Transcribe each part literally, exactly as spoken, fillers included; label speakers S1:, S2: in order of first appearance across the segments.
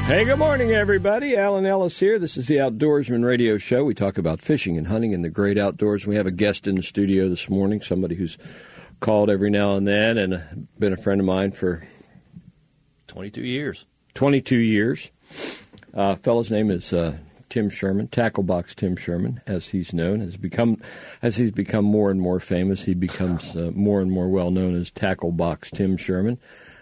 S1: Hey, good morning, everybody. Alan Ellis here. This is the Outdoorsman Radio Show. We talk about fishing and hunting in the great outdoors. We have a guest in the studio this morning, somebody who's called every now and then and been a friend of mine for
S2: twenty-two years.
S1: twenty-two years. Uh, fellow's name is uh, Tim Sherman, Tacklebox Tim Sherman, as he's known. Has become, as he's become more and more famous, he becomes uh, more and more well known as Tacklebox Tim Sherman.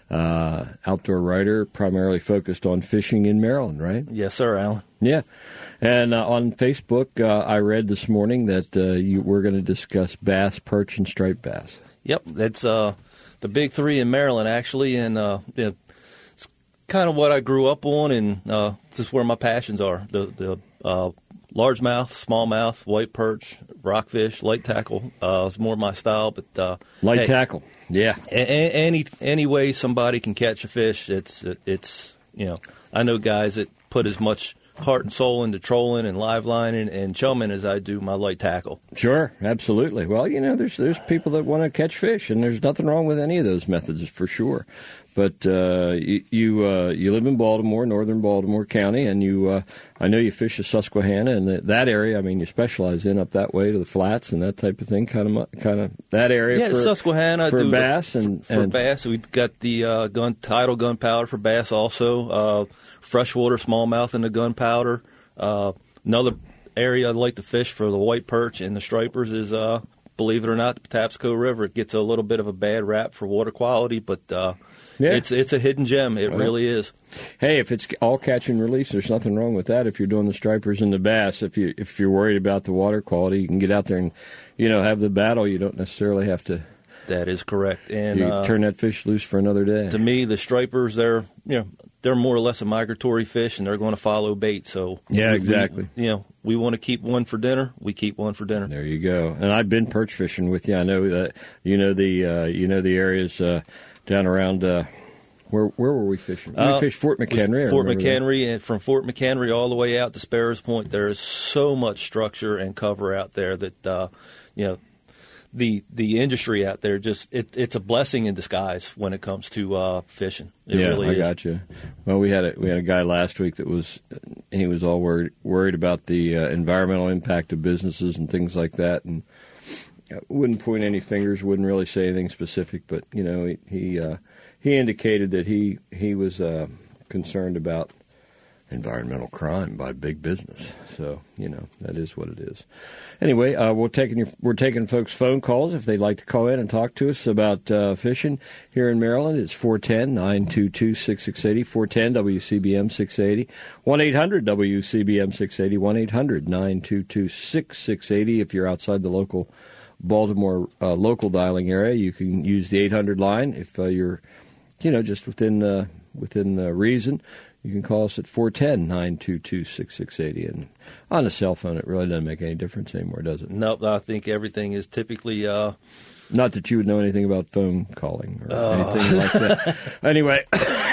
S1: Uh, outdoor writer, primarily focused on fishing in Maryland, right?
S2: Yes, sir, Alan.
S1: Yeah. And uh, on Facebook, uh, I read this morning that uh, you were going to discuss bass, perch, and striped bass.
S2: Yep, that's uh, the big three in Maryland, actually, and uh, you know, it's kind of what I grew up on, and uh, this is where my passions are. The, the uh, largemouth, smallmouth, white perch, rockfish, light tackle uh, is more my style. But uh,
S1: Light
S2: hey,
S1: tackle. Yeah.
S2: A- a- any any way somebody can catch a fish, it's it's you know I know guys that put as much heart and soul into trolling and live lining and chumming as I do my light tackle.
S1: Sure, absolutely. Well, you know, there's there's people that want to catch fish, and there's nothing wrong with any of those methods for sure. But uh, you you, uh, you live in Baltimore, northern Baltimore County, and you uh, I know you fish the Susquehanna and that area. I mean, you specialize in up that way to the flats and that type of thing, kind of kind of that area.
S2: Yeah,
S1: for,
S2: Susquehanna
S1: for
S2: do
S1: bass
S2: for,
S1: and
S2: for
S1: and,
S2: bass. We've got the uh, gun tidal gunpowder for bass, also uh, freshwater smallmouth and the gunpowder. Uh, another area I'd like to fish for the white perch and the stripers is, uh, believe it or not, the Patapsco River. It gets a little bit of a bad rap for water quality, but uh, yeah. it's it's a hidden gem. It well, really is.
S1: Hey, if it's all catch and release, there's nothing wrong with that. If you're doing the stripers and the bass, if you if you're worried about the water quality, you can get out there and you know have the battle. You don't necessarily have to.
S2: That is correct. And
S1: you
S2: uh,
S1: turn that fish loose for another day.
S2: To me, the stripers, they're you know they're more or less a migratory fish, and they're going to follow bait. So
S1: yeah,
S2: we,
S1: exactly.
S2: We, you know, we want to keep one for dinner. We keep one for dinner.
S1: There you go. And I've been perch fishing with you. I know that you know the uh, you know the areas uh, down around. Uh, where where were we fishing? We
S2: uh,
S1: fished Fort McHenry.
S2: Fort McHenry, that. And from Fort McHenry all the way out to Sparrows Point, there is so much structure and cover out there that uh, you know. The the industry out there just it, it's a blessing in disguise when it comes to uh, fishing. It
S1: yeah,
S2: really
S1: I
S2: is.
S1: got you. Well, we had a we had a guy last week that was he was all worried worried about the uh, environmental impact of businesses and things like that, and wouldn't point any fingers, wouldn't really say anything specific, but you know he he, uh, he indicated that he he was uh, concerned about environmental crime by big business. So, you know, that is what it is. Anyway, uh, we're taking your, we're taking folks' phone calls if they'd like to call in and talk to us about uh, fishing here in Maryland. It's four one zero, nine two two, six six eight zero, four one zero W C B M six eighty, one eight hundred W C B M six eighty, one eight hundred nine two two six six eight zero. If you're outside the local Baltimore uh, local dialing area, you can use the eight hundred line. If uh, you're, you know, just within uh, within uh, reason, you can call us at four one zero, nine two two, six six eight zero. And on a cell phone, it really doesn't make any difference anymore, does it?
S2: Nope, I think everything is typically... Uh,
S1: Not that you would know anything about phone calling or
S2: uh.
S1: anything like that. Anyway,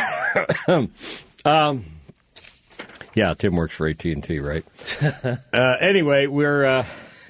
S1: um, yeah, Tim works for A T and T, right? uh, anyway, we're... Uh,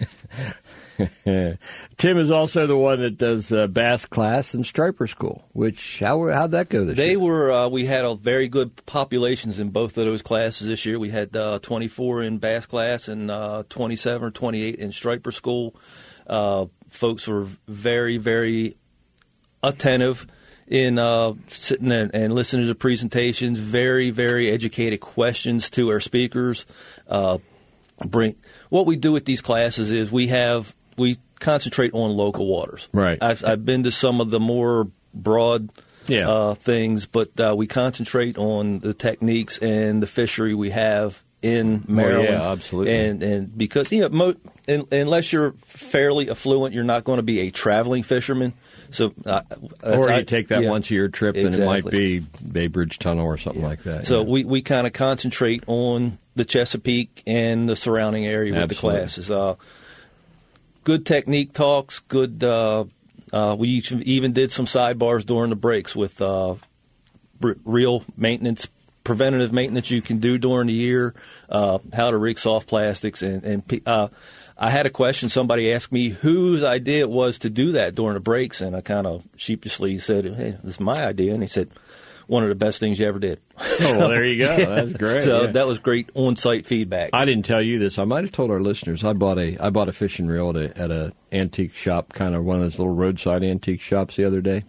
S1: Tim is also the one that does uh, bass class and striper school. Which how how'd that go this
S2: they
S1: year? They
S2: were uh, we had a very good populations in both of those classes this year. We had uh, twenty-four in bass class and uh, twenty-seven or twenty-eight in striper school. Uh, folks were very very attentive in uh, sitting and, and listening to the presentations. Very very educated questions to our speakers. Uh, bring what we do with these classes is we have. We concentrate on local waters.
S1: Right.
S2: I've, I've been to some of the more broad
S1: yeah.
S2: uh, things, but uh, we concentrate on the techniques and the fishery we have in Maryland.
S1: Oh, yeah, absolutely.
S2: And and because you know, mo- in, unless you're fairly affluent, you're not going to be a traveling fisherman. So, uh,
S1: or you
S2: I,
S1: take that
S2: yeah,
S1: once a year trip,
S2: exactly.
S1: and it might be Bay Bridge Tunnel or something
S2: yeah.
S1: like that.
S2: So
S1: yeah.
S2: we, we kind of concentrate on the Chesapeake and the surrounding area with
S1: absolutely.
S2: the classes. Uh, Good technique talks, good, uh, uh, we even did some sidebars during the breaks with uh, r- real maintenance, preventative maintenance you can do during the year, uh, how to rig soft plastics. And, and uh, I had a question. Somebody asked me whose idea it was to do that during the breaks, and I kind of sheepishly said, hey, this is my idea. And he said, one of the best things you ever did.
S1: Oh, well, there you go. That's great.
S2: So
S1: yeah.
S2: that was great on-site feedback.
S1: I didn't tell you this. I might have told our listeners. I bought a I bought a fishing reel at a, at a antique shop, kind of one of those little roadside antique shops the other day.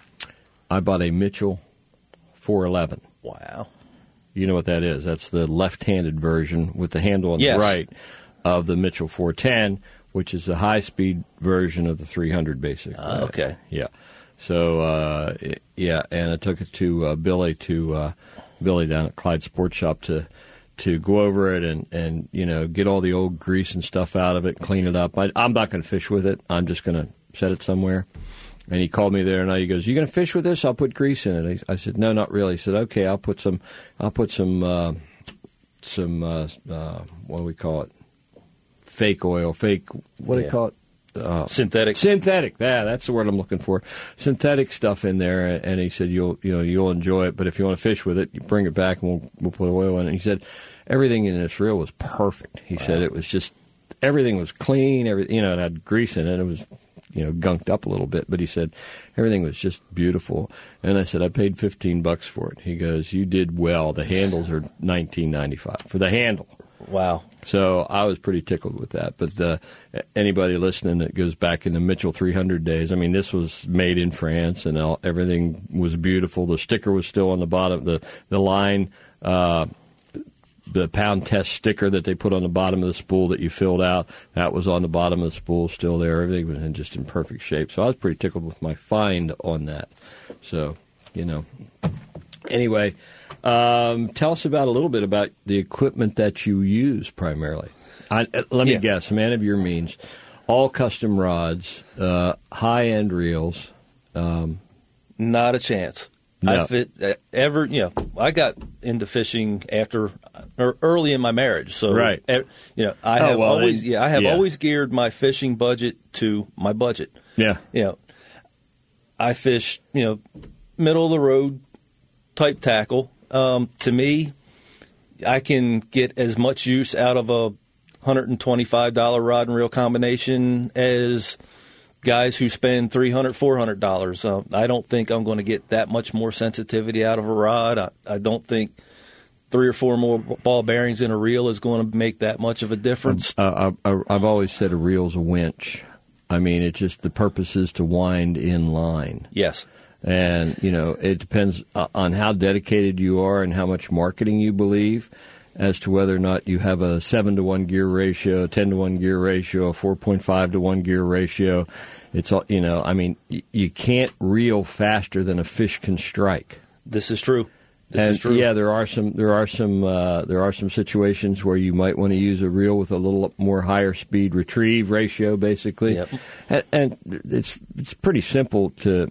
S1: I bought a Mitchell four eleven.
S2: Wow.
S1: You know what that is? That's the left-handed version with the handle on
S2: yes.
S1: the right of the Mitchell four ten, which is the high-speed version of the three hundred, basically.
S2: Uh, okay.
S1: Yeah. So, uh, yeah, and I took it to uh, Billy to uh, Billy down at Clyde Sports Shop to to go over it and, and you know get all the old grease and stuff out of it, clean it up. I, I'm not going to fish with it. I'm just going to set it somewhere. And he called me there, and he goes, "You going to fish with this? I'll put grease in it." I said, "No, not really." He said, "Okay, I'll put some. I'll put some uh, some uh, uh, what do we call it? Fake oil, fake. What do
S2: yeah.
S1: you call it? Uh,
S2: synthetic.
S1: Synthetic. Yeah, that's the word I'm looking for. Synthetic stuff in there." And he said, "You'll you know you'll enjoy it, but if you want to fish with it, you bring it back, and we'll we'll put oil in it." And he said, "Everything in this reel was perfect." He wow. said it was just everything was clean. Every you know it had grease in it. It was. You know, gunked up a little bit, but he said everything was just beautiful. And I said, I paid fifteen bucks for it. He goes, "You did well. The handles are nineteen ninety-five for the handle."
S2: Wow.
S1: So I was pretty tickled with that. But the, anybody listening that goes back in the Mitchell three hundred days, I mean, this was made in France, and all, everything was beautiful. The sticker was still on the bottom. The the line. Uh, The pound test sticker that they put on the bottom of the spool that you filled out, that was on the bottom of the spool, still there. Everything was in just in perfect shape. So I was pretty tickled with my find on that. So, you know. Anyway, um, tell us about a little bit about the equipment that you use primarily. I, let me
S2: yeah.
S1: guess, man of your means, all custom rods, uh, high-end reels. Um,
S2: Not a chance.
S1: No.
S2: I fit uh, ever, you know, I got into fishing after or early in my marriage. So,
S1: right.
S2: uh, you know, I
S1: oh,
S2: have
S1: well,
S2: always,
S1: they,
S2: yeah, I have
S1: yeah.
S2: always geared my fishing budget to my budget.
S1: Yeah.
S2: You know, I fish, you know, middle of the road type tackle. Um, to me, I can get as much use out of a one hundred twenty-five dollars rod and reel combination as guys who spend three hundred dollars, four hundred dollars. Uh, I don't think I'm going to get that much more sensitivity out of a rod. I, I don't think three or four more ball bearings in a reel is going to make that much of a difference.
S1: Uh, I, I, I've always said a reel's a winch. I mean, it's just the purpose is to wind in line.
S2: Yes.
S1: And, you know, it depends on how dedicated you are and how much marketing you believe as to whether or not you have a seven to one gear ratio, a ten to one gear ratio, a four point five to one gear ratio. It's all, you know, I mean, you can't reel faster than a fish can strike.
S2: This is true. This
S1: and
S2: is true.
S1: yeah, there are some there are some uh, there are some situations where you might want to use a reel with a little more higher speed retrieve ratio, basically.
S2: Yep.
S1: And, and it's it's pretty simple to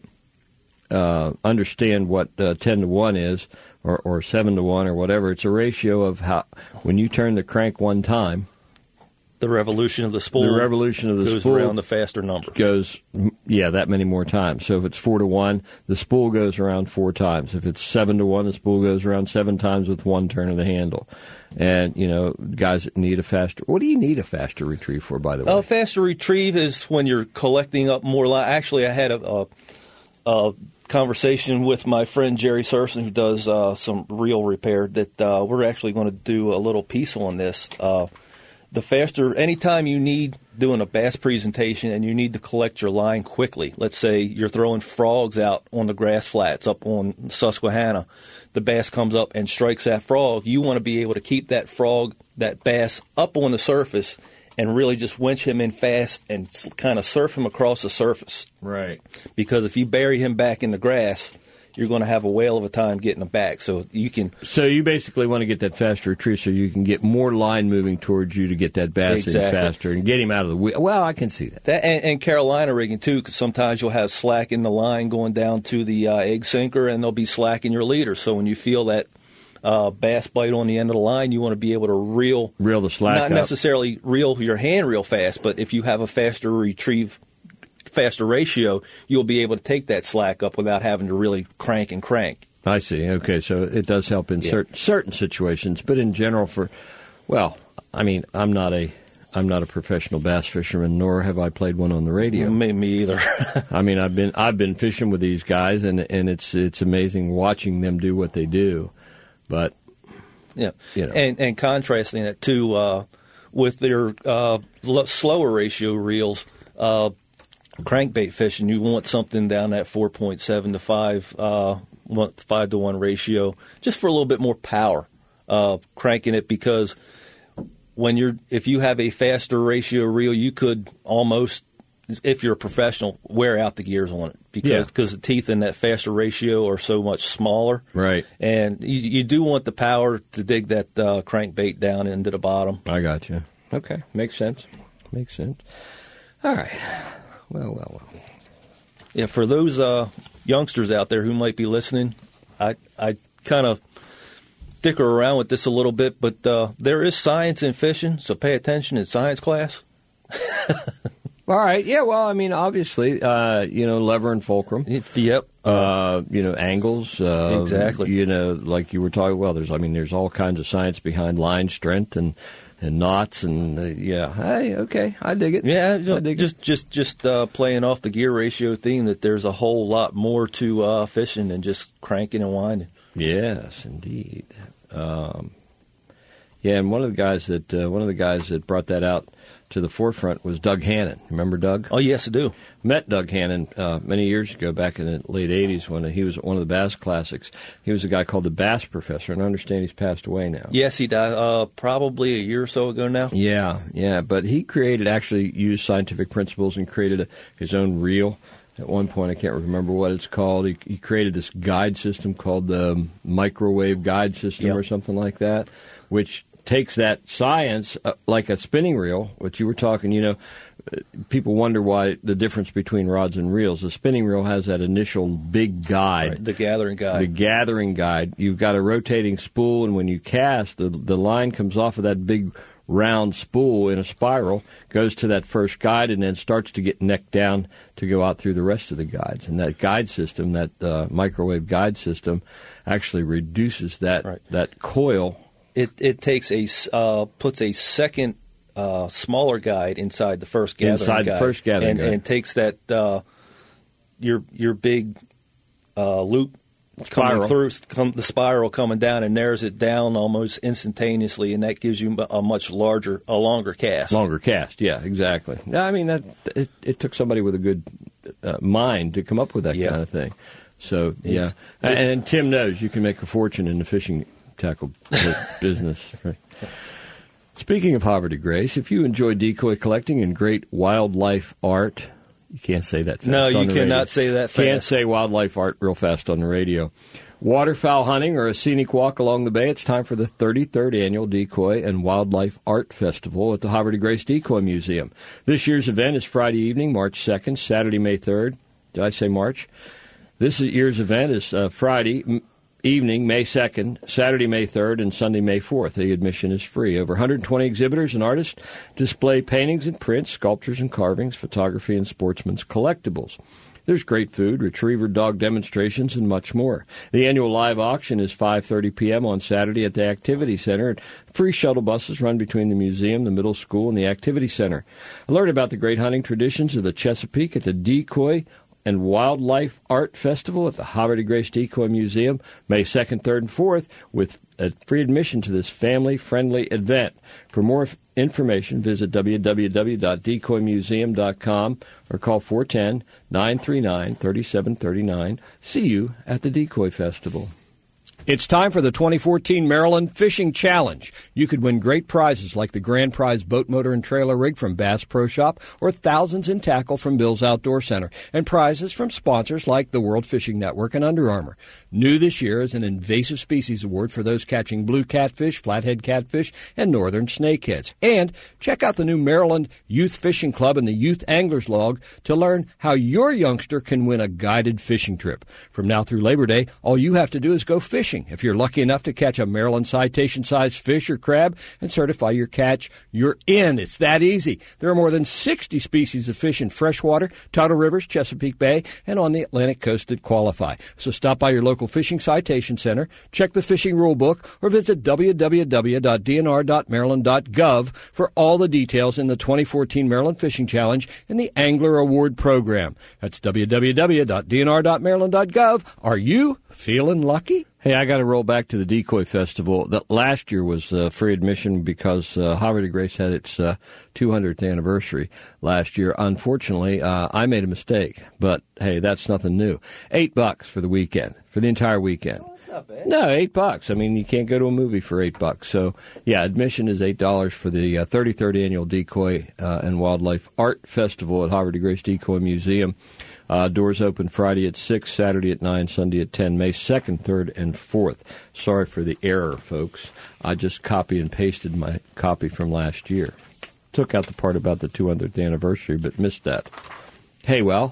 S1: uh, understand what uh, ten to one is, or, or seven to one, or whatever. It's a ratio of how when you turn the crank one time,
S2: the revolution of the spool.
S1: The revolution of the
S2: goes
S1: spool
S2: around the faster number.
S1: Goes, yeah, that many more times. So if it's four to one, the spool goes around four times. If it's seven to one, the spool goes around seven times with one turn of the handle. And, you know, guys that need a faster, what do you need a faster retrieve for, by the way?
S2: A uh, faster retrieve is when you're collecting up more line. Actually, I had a, a, a conversation with my friend Jerry Surson, who does uh, some reel repair, that uh, we're actually going to do a little piece on this. Uh, The faster, anytime you need doing a bass presentation and you need to collect your line quickly, let's say you're throwing frogs out on the grass flats up on Susquehanna, the bass comes up and strikes that frog, you want to be able to keep that frog, that bass, up on the surface and really just winch him in fast and kind of surf him across the surface.
S1: Right.
S2: Because if you bury him back in the grass, you're going to have a whale of a time getting them back. So you can.
S1: So you basically want to get that faster retrieve so you can get more line moving towards you to get that bass
S2: exactly.
S1: in faster and get him out of the wheel. Well, I can see that.
S2: That and, and Carolina rigging too, because sometimes you'll have slack in the line going down to the uh, egg sinker, and there'll be slack in your leader. So when you feel that uh, bass bite on the end of the line, you want to be able to reel
S1: reel the slack
S2: not
S1: up.
S2: necessarily reel your hand real fast, but if you have a faster retrieve. faster ratio, you'll be able to take that slack up without having to really crank and crank.
S1: I see. Okay, so it does help in
S2: yeah.
S1: certain certain situations, but in general, for well, I mean, I'm not a I'm not a professional bass fisherman, nor have I played one on the radio.
S2: Me, me either.
S1: I mean, I've been I've been fishing with these guys, and and it's it's amazing watching them do what they do. But
S2: yeah,
S1: you know.
S2: and and contrasting it to uh, with their uh, l- slower ratio reels, uh, crankbait fishing, you want something down that four point seven to five, uh, one, five to one ratio, just for a little bit more power, uh, cranking it because. When you're, if you have a faster ratio reel, you could almost, if you're a professional, wear out the gears on it because
S1: yeah.
S2: because the teeth in that faster ratio are so much smaller.
S1: Right.
S2: And you, you do want the power to dig that uh, crankbait down into the bottom.
S1: I got you. Okay, makes sense. Makes sense. All right. Well, well, well.
S2: Yeah, for those uh, youngsters out there who might be listening, I I kind of. Stick around with this a little bit, but uh, there is science in fishing, so pay attention in science class.
S1: All right. Yeah, well, I mean, obviously, uh, you know, lever and fulcrum.
S2: Yep.
S1: Uh, you know, angles. Uh,
S2: exactly.
S1: You know, like you were talking, well, there's, I mean, there's all kinds of science behind line strength and, and knots and, uh, yeah. Hey, okay, I dig it.
S2: Yeah,
S1: I dig
S2: just,
S1: it.
S2: just, just uh, playing off the gear ratio theme that there's a whole lot more to uh, fishing than just cranking and winding.
S1: Yes, indeed. Um, yeah, and one of the guys that uh, one of the guys that brought that out to the forefront was Doug Hannon. Remember Doug?
S2: Oh, yes, I do.
S1: Met Doug Hannon uh, many years ago, back in the late eighties, when he was at one of the Bass Classics. He was a guy called the Bass Professor, and I understand he's passed away now.
S2: Yes, he died uh, probably a year or so ago now.
S1: Yeah, yeah, but he created, actually used scientific principles and created a, his own reel. At one point, I can't remember what it's called. He, he created this guide system called the microwave guide system, yep. or something like that, which takes that science, uh, like a spinning reel, which you were talking, you know, uh, people wonder why the difference between rods and reels. The spinning reel has that initial big guide.
S2: Right, the gathering guide.
S1: The gathering guide. You've got a rotating spool, and when you cast, the, the line comes off of that big round spool in a spiral, goes to that first guide, and then starts to get necked down to go out through the rest of the guides. And that guide system, that uh, microwave guide system, actually reduces that
S2: right.
S1: that coil.
S2: It it takes a uh, puts a second uh, smaller guide inside the first gathering
S1: inside
S2: guide,
S1: the first gathering
S2: and,
S1: guide,
S2: and takes that uh, your your big uh, loop. Coming through come, the spiral coming down and narrows it down almost instantaneously, and that gives you a much larger, a longer cast.
S1: Longer cast, yeah, exactly. I mean, that it, it took somebody with a good uh, mind to come up with that
S2: yeah.
S1: kind of thing. So, yeah. And, and Tim knows you can make a fortune in the fishing tackle business. Right? Speaking of Havre de Grace, if you enjoy decoy collecting and great wildlife art... You can't say that fast.
S2: No, you
S1: on the
S2: cannot
S1: radio.
S2: say that fast.
S1: Can't say wildlife art real fast on the radio. Waterfowl hunting or a scenic walk along the bay, it's time for the thirty-third Annual Decoy and Wildlife Art Festival at the Havre de Grace Decoy Museum. This year's event is Friday evening, March second, Saturday, May third. Did I say March? This year's event is uh, Friday evening, May second, Saturday, May third, and Sunday, May fourth. The admission is free. Over one hundred twenty exhibitors and artists display paintings and prints, sculptures and carvings, photography, and sportsman's collectibles. There's great food, retriever dog demonstrations, and much more. The annual live auction is five thirty p.m. on Saturday at the Activity Center. Free shuttle buses run between the museum, the middle school, and the Activity Center. Learn about the great hunting traditions of the Chesapeake at the Decoy and Wildlife Art Festival at the Havre de Grace Decoy Museum, May second, third, and fourth, with a free admission to this family-friendly event. For more f- information, visit w w w dot decoy museum dot com or call four one zero, nine three nine, three seven three nine. See you at the Decoy Festival. It's time for the twenty fourteen Maryland Fishing Challenge. You could win great prizes like the grand prize boat motor and trailer rig from Bass Pro Shop or thousands in tackle from Bill's Outdoor Center and prizes from sponsors like the World Fishing Network and Under Armour. New this year is an invasive species award for those catching blue catfish, flathead catfish, and northern snakeheads. And check out the new Maryland Youth Fishing Club and the Youth Anglers Log to learn how your youngster can win a guided fishing trip. From now through Labor Day, all you have to do is go fishing fishing. If you're lucky enough to catch a Maryland citation-sized fish or crab and certify your catch, you're in. It's that easy. There are more than sixty species of fish in freshwater, tidal rivers, Chesapeake Bay, and on the Atlantic coast that qualify. So stop by your local fishing citation center, check the fishing rule book, or visit w w w dot d n r dot maryland dot gov for all the details in the twenty fourteen Maryland Fishing Challenge and the Angler Award Program. That's w w w dot d n r dot maryland dot gov. Are you feeling lucky? Hey, I got to roll back to the Decoy Festival. That last year was uh, free admission because uh, Havre de Grace had its uh, two hundredth anniversary last year. Unfortunately, uh, I made a mistake, but hey, that's nothing new. Eight bucks for the weekend, for the entire weekend.
S2: Oh, that's not bad.
S1: No, eight bucks. I mean, you can't go to a movie for eight bucks. So, yeah, admission is eight dollars for the uh, thirty-third annual Decoy uh, and Wildlife Art Festival at Havre de Grace Decoy Museum. Uh, doors open Friday at six, Saturday at nine, Sunday at ten, May second, third, and fourth. Sorry for the error, folks. I just copied and pasted my copy from last year. Took out the part about the two hundredth anniversary, but missed that. Hey, well.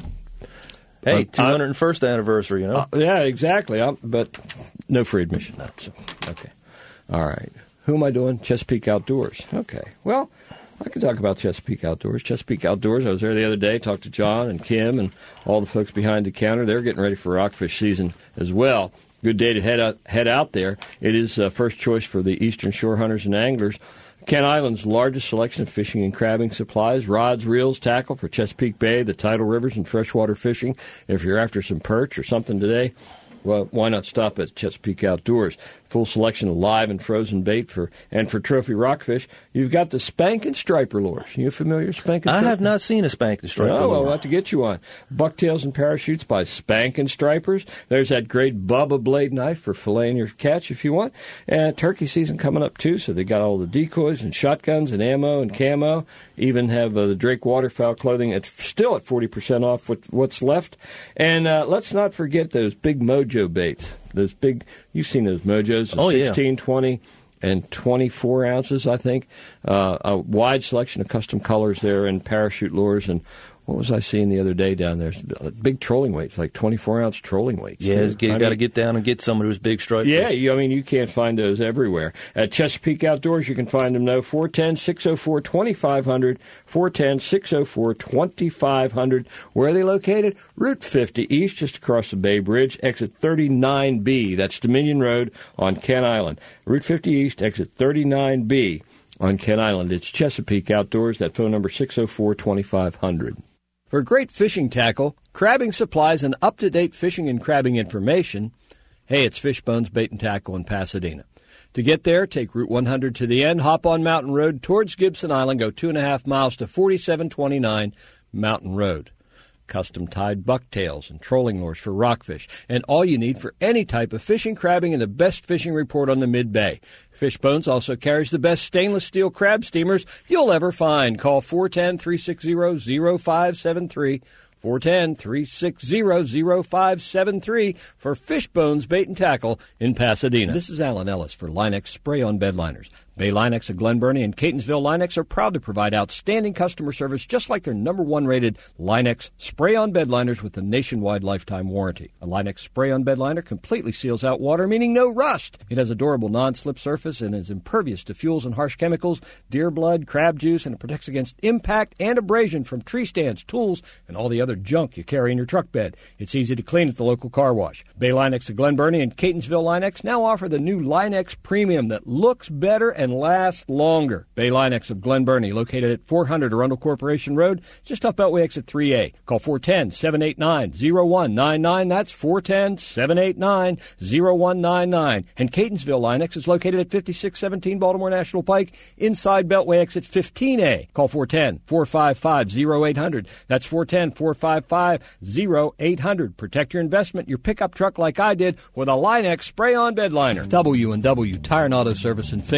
S2: Hey,
S1: uh,
S2: two hundred first anniversary, you know?
S1: Uh, yeah, exactly. I'm, but no free admission now. So, okay. All right. Who am I doing? Chesapeake Outdoors. Okay. Well, I can talk about Chesapeake Outdoors. Chesapeake Outdoors, I was there the other day, talked to John and Kim and all the folks behind the counter. They're getting ready for rockfish season as well. Good day to head out, head out there. It is uh, first choice for the Eastern Shore hunters and anglers. Kent Island's largest selection of fishing and crabbing supplies, rods, reels, tackle for Chesapeake Bay, the tidal rivers, and freshwater fishing. If you're after some perch or something today, well, why not stop at Chesapeake Outdoors? Full selection of live and frozen bait for and for trophy rockfish. You've got the Spank and Striper lures. You familiar with Spank and
S2: I
S1: Striper?
S2: have not seen a Spank and Striper
S1: Oh, well,
S2: lure.
S1: we'll have to get you on. Bucktails and Parachutes by Spank and Stripers. There's that great Bubba blade knife for filleting your catch if you want. And turkey season coming up, too, so they got all the decoys and shotguns and ammo and camo. Even have uh, the Drake waterfowl clothing. It's still at forty percent off with what's left. And uh, let's not forget those big Mojo baits. Those big, you've seen those Mojos,
S2: oh,
S1: sixteen,
S2: yeah.
S1: twenty, and twenty-four ounces, I think. Uh, a wide selection of custom colors there and parachute lures. And what was I seeing the other day down there? Big trolling weights, like twenty-four ounce trolling weights.
S2: Yeah,
S1: too.
S2: you got to get down and get some of those big stripers.
S1: Yeah, you, I mean, you can't find those everywhere. At Chesapeake Outdoors, you can find them, though, four one zero, six oh four, two five zero zero, four one zero, six oh four, two five zero zero. Where are they located? Route fifty East, just across the Bay Bridge, exit thirty-nine B. That's Dominion Road on Kent Island. Route fifty East, exit thirty-nine B on Kent Island. It's Chesapeake Outdoors. That phone number, six oh four, two five zero zero. For great fishing tackle, crabbing supplies, and up-to-date fishing and crabbing information, hey, it's Fishbones Bait and Tackle in Pasadena. To get there, take Route one hundred to the end, hop on Mountain Road towards Gibson Island, go two and a half miles to forty-seven twenty-nine Mountain Road. Custom-tied bucktails and trolling lures for rockfish, and all you need for any type of fishing, crabbing, and the best fishing report on the Mid-Bay. Fishbones also carries the best stainless steel crab steamers you'll ever find. Call four one zero, three six zero, zero five seven three, four one zero, three six zero, zero five seven three for Fishbones Bait and Tackle in Pasadena. This is Alan Ellis for Linex Spray-On Bed Liners. Bay Linex of Glen Burnie and Catonsville Linex are proud to provide outstanding customer service just like their number one rated Linex Spray-On Bed Liners with a nationwide lifetime warranty. A Linex Spray-On Bed Liner completely seals out water, meaning no rust. It has a durable non-slip surface and is impervious to fuels and harsh chemicals, deer blood, crab juice, and it protects against impact and abrasion from tree stands, tools, and all the other junk you carry in your truck bed. It's easy to clean at the local car wash. Bay Linex of Glen Burnie and Catonsville Linex now offer the new Linex Premium that looks better and lasts longer. Bay Linex of Glen Burnie, located at four hundred Arundel Corporation Road, just off Beltway exit three A. Call four one zero, seven eight nine, zero one nine nine. That's four one zero, seven eight nine, zero one nine nine. And Catonsville Linex is located at fifty-six seventeen Baltimore National Pike, inside Beltway exit fifteen A. Call four one zero, four five five, zero eight hundred. That's four one zero, four five five, zero eight hundred. Protect your investment, your pickup truck like I did with a Linex Spray-On Bed Liner. W and W Tire and Auto Service in Finksburg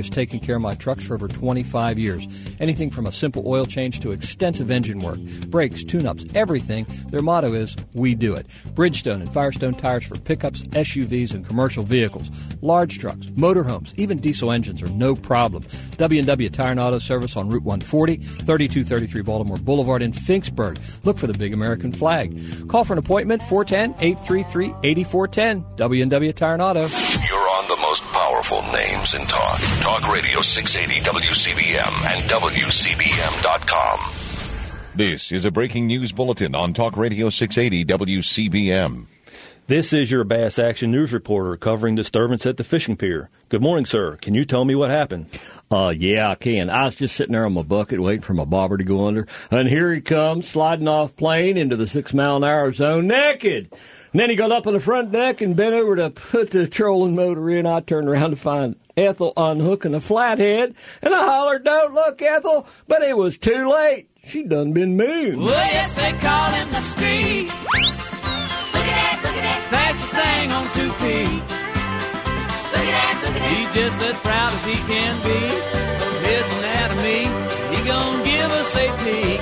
S3: has taken care of my trucks for over twenty-five years. Anything from a simple oil change to extensive engine work, brakes, tune-ups, everything. Their motto is, we do it. Bridgestone and Firestone tires for pickups, S U Vs, and commercial vehicles. Large trucks, motorhomes, even diesel engines are no problem. W and W Tire and Auto Service on Route one forty, thirty-two thirty-three Baltimore Boulevard in Finksburg. Look for the big American flag. Call for an appointment, four one zero, eight three three, eight four one zero. W and W Tire and Auto.
S4: You're on the most powerful names in talk. Talk Radio six eighty W C B M and W C B M dot com.
S5: This is a breaking news bulletin on Talk Radio six eighty W C B M.
S2: This is your Bass Action News reporter covering disturbance at the fishing pier. Good morning, sir. Can you tell me what happened?
S1: Uh, yeah, I can. I was just sitting there on my bucket waiting for my bobber to go under, and here he comes, sliding off plane into the six-mile-an-hour zone naked. And then he got up on the front deck and bent over to put the trolling motor in. I turned around to find Ethel unhooking a flathead, and I hollered, "Don't look, Ethel," but it was too late. She done been moved.
S6: Well, yes, they call him the street. Look at that, look at that. Fastest thing on two feet. Look at that, look at that. He's just as proud as he can be of his anatomy. He gonna give us a peek.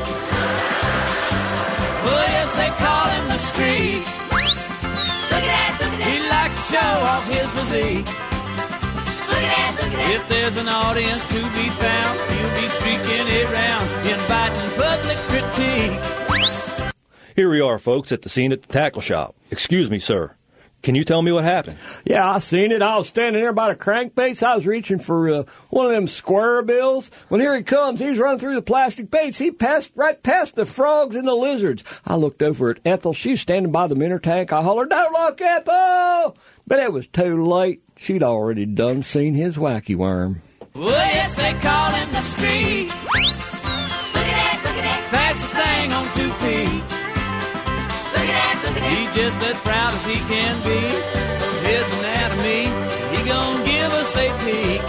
S6: Well, yes, they call him the street. Look at that, look at that. He likes to show off his physique. Look at that, look at that. If there's an audience to be found, he'll be streaking it round, inviting public critique.
S2: Here we are, folks, at the scene at the tackle shop. Excuse me, sir. Can you tell me what happened?
S1: Yeah, I seen it. I was standing there by the crankbaits. I was reaching for uh, one of them square bills. When here he comes, he's running through the plastic baits. He passed right past the frogs and the lizards. I looked over at Ethel. She was standing by the minnow tank. I hollered, "Don't look, Ethel!" But it was too late. She'd already done seen his wacky worm.
S6: Well, yes, they call him the street. Look at that, look at that. Fastest thing on two feet. Look at that, look at that. He's just as proud as he can be of his anatomy. He gonna give us a peek.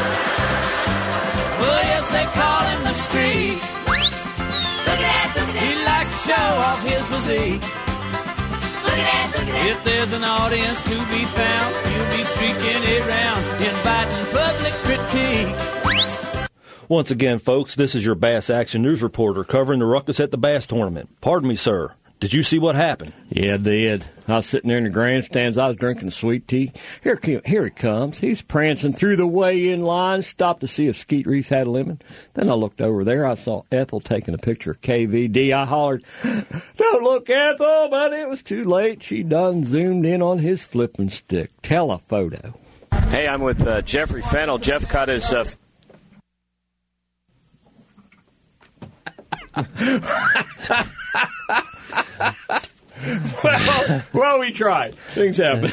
S6: Well, yes, they call him the street. Look at that, look at that. He likes to show off his physique. Look at that, look at that. If there's an audience to be found, he'll be streaking it round, inviting public critique.
S2: Once again, folks, this is your Bass Action News reporter covering the ruckus at the bass tournament. Pardon me, sir. Did you see what happened?
S1: Yeah, I did. I was sitting there in the grandstands. I was drinking sweet tea. Here, here he comes. He's prancing through the weigh-in line. Stopped to see if Skeet Reese had a lemon. Then I looked over there. I saw Ethel taking a picture of K V D. I hollered, "Don't look, Ethel," but it was too late. She done zoomed in on his flipping stick. Telephoto.
S7: Hey, I'm with uh, Jeffrey Fennell. Jeff cut his... Uh,
S1: well, well, we tried. Things happen.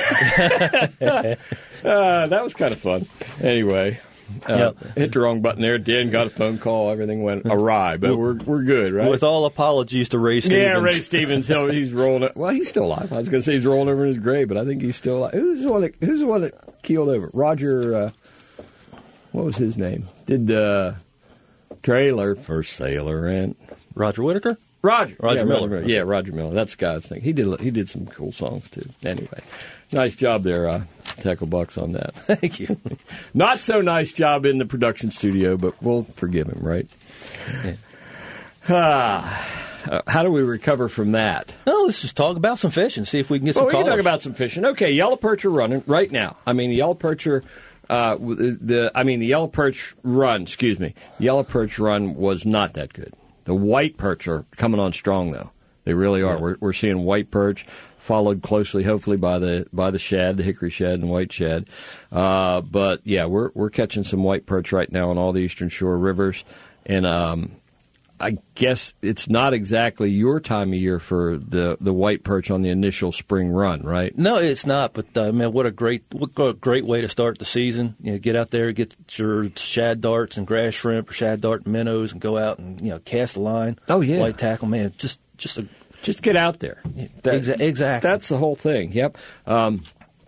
S1: uh, that was kind of fun. Anyway, uh, yep. Hit the wrong button there. Dan got a phone call. Everything went awry, but we're we're good, right?
S2: With all apologies to Ray Stevens.
S1: Yeah, Ray Stevens. He'll, he's rolling. Well, he's still alive. I was going to say he's rolling over in his grave, but I think he's still alive. Who's the one that, who's the one that keeled over? Roger. Uh, what was his name? Did uh, trailer for Sailor and
S2: Roger Whittaker?
S1: Roger.
S2: Roger
S1: yeah,
S2: Miller.
S1: Roger, yeah, Roger Miller. That's Scott's thing. He did he did some cool songs, too. Anyway, nice job there, uh, Tackle Bucks, on that.
S2: Thank you.
S1: Not so nice job in the production studio, but we'll forgive him, right? Yeah. Ah, uh, how do we recover from that?
S2: Well, let's just talk about some fishing, see if we can get
S1: well,
S2: some
S1: we
S2: callers.
S1: can talk about some fishing. Okay, yellow perch are running right now. I mean, the yellow perch are... Uh, the I mean, the yellow perch run, excuse me, the yellow perch run was not that good. The white perch are coming on strong, though. They really are. Yeah. We're, we're seeing white perch followed closely, hopefully, by the by the shad, the hickory shad and white shad. Uh, but, yeah, we're we're catching some white perch right now on all the Eastern Shore rivers. And um, I guess it's not exactly your time of year for the, the white perch on the initial spring run, right?
S2: No, it's not. But uh, man, what a great what a great way to start the season. You know, get out there, get your shad darts and grass shrimp or shad dart minnows, and go out and you know cast a line.
S1: Oh yeah,
S2: light tackle, man. Just just a
S1: just get out there.
S2: That, Exa- exactly.
S1: That's the whole thing. Yep. Um,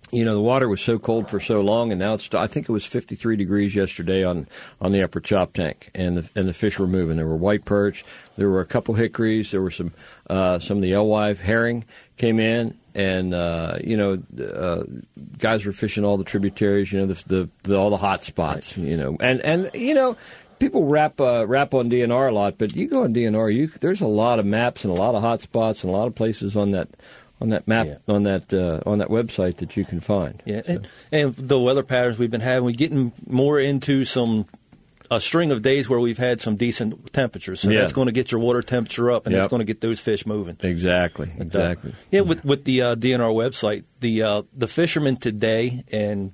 S1: you know, the water was so cold for so long, and now it's, I think it was fifty-three degrees yesterday on, on the upper chop tank, and the, and the fish were moving. There were white perch, there were a couple hickories, there were some, uh, some of the alewife herring came in, and, uh, you know, uh, guys were fishing all the tributaries, you know, the, the, the all the hot spots, you know, and, and, you know, people rap, uh, rap on D N R a lot, but you go on D N R, you, there's a lot of maps and a lot of hot spots and a lot of places on that, on that map, yeah. on that uh, on that website that you can find.
S2: Yeah, so. and, and the weather patterns we've been having, we're getting more into some a string of days where we've had some decent temperatures. So
S1: yeah.
S2: that's going to get your water temperature up, and
S1: yep.
S2: that's going to get those fish moving.
S1: Exactly, exactly.
S2: Uh, yeah, with with the uh, D N R website, the uh, the fishermen today, and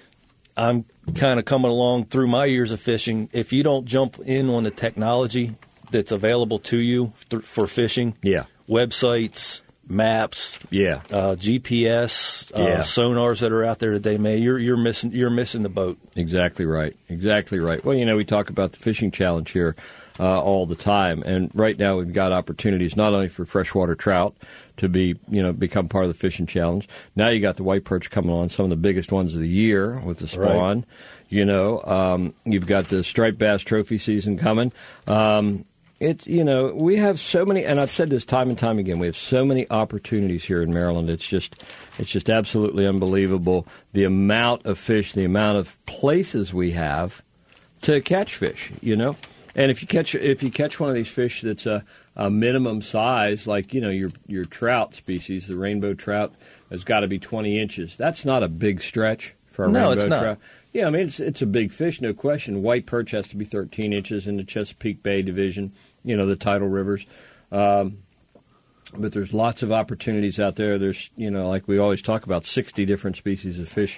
S2: I'm kind of coming along through my years of fishing. If you don't jump in on the technology that's available to you th- for fishing,
S1: yeah,
S2: websites. Maps,
S1: yeah,
S2: uh, G P S, uh,
S1: yeah.
S2: sonars that are out there today, man. You're you're missing you're missing the boat.
S1: Exactly right. Exactly right. Well, you know, we talk about the fishing challenge here uh, all the time, and right now we've got opportunities not only for freshwater trout to be, you know, become part of the fishing challenge. Now you got the white perch coming on, some of the biggest ones of the year with the spawn.
S2: Right.
S1: You know, um, you've got the striped bass trophy season coming. Um, It's, you know, we have so many, and I've said this time and time again, we have so many opportunities here in Maryland. It's just, it's just absolutely unbelievable the amount of fish, the amount of places we have to catch fish, you know. And if you catch, if you catch one of these fish that's a, a minimum size, like, you know, your your trout species, the rainbow trout has got to be twenty inches. That's not a big stretch for a
S2: no,
S1: rainbow
S2: it's not.
S1: trout. Yeah, I mean, it's it's a big fish, no question. White perch has to be thirteen inches in the Chesapeake Bay division, you know, the tidal rivers. Um, but there's lots of opportunities out there. There's, you know, like we always talk about, sixty different species of fish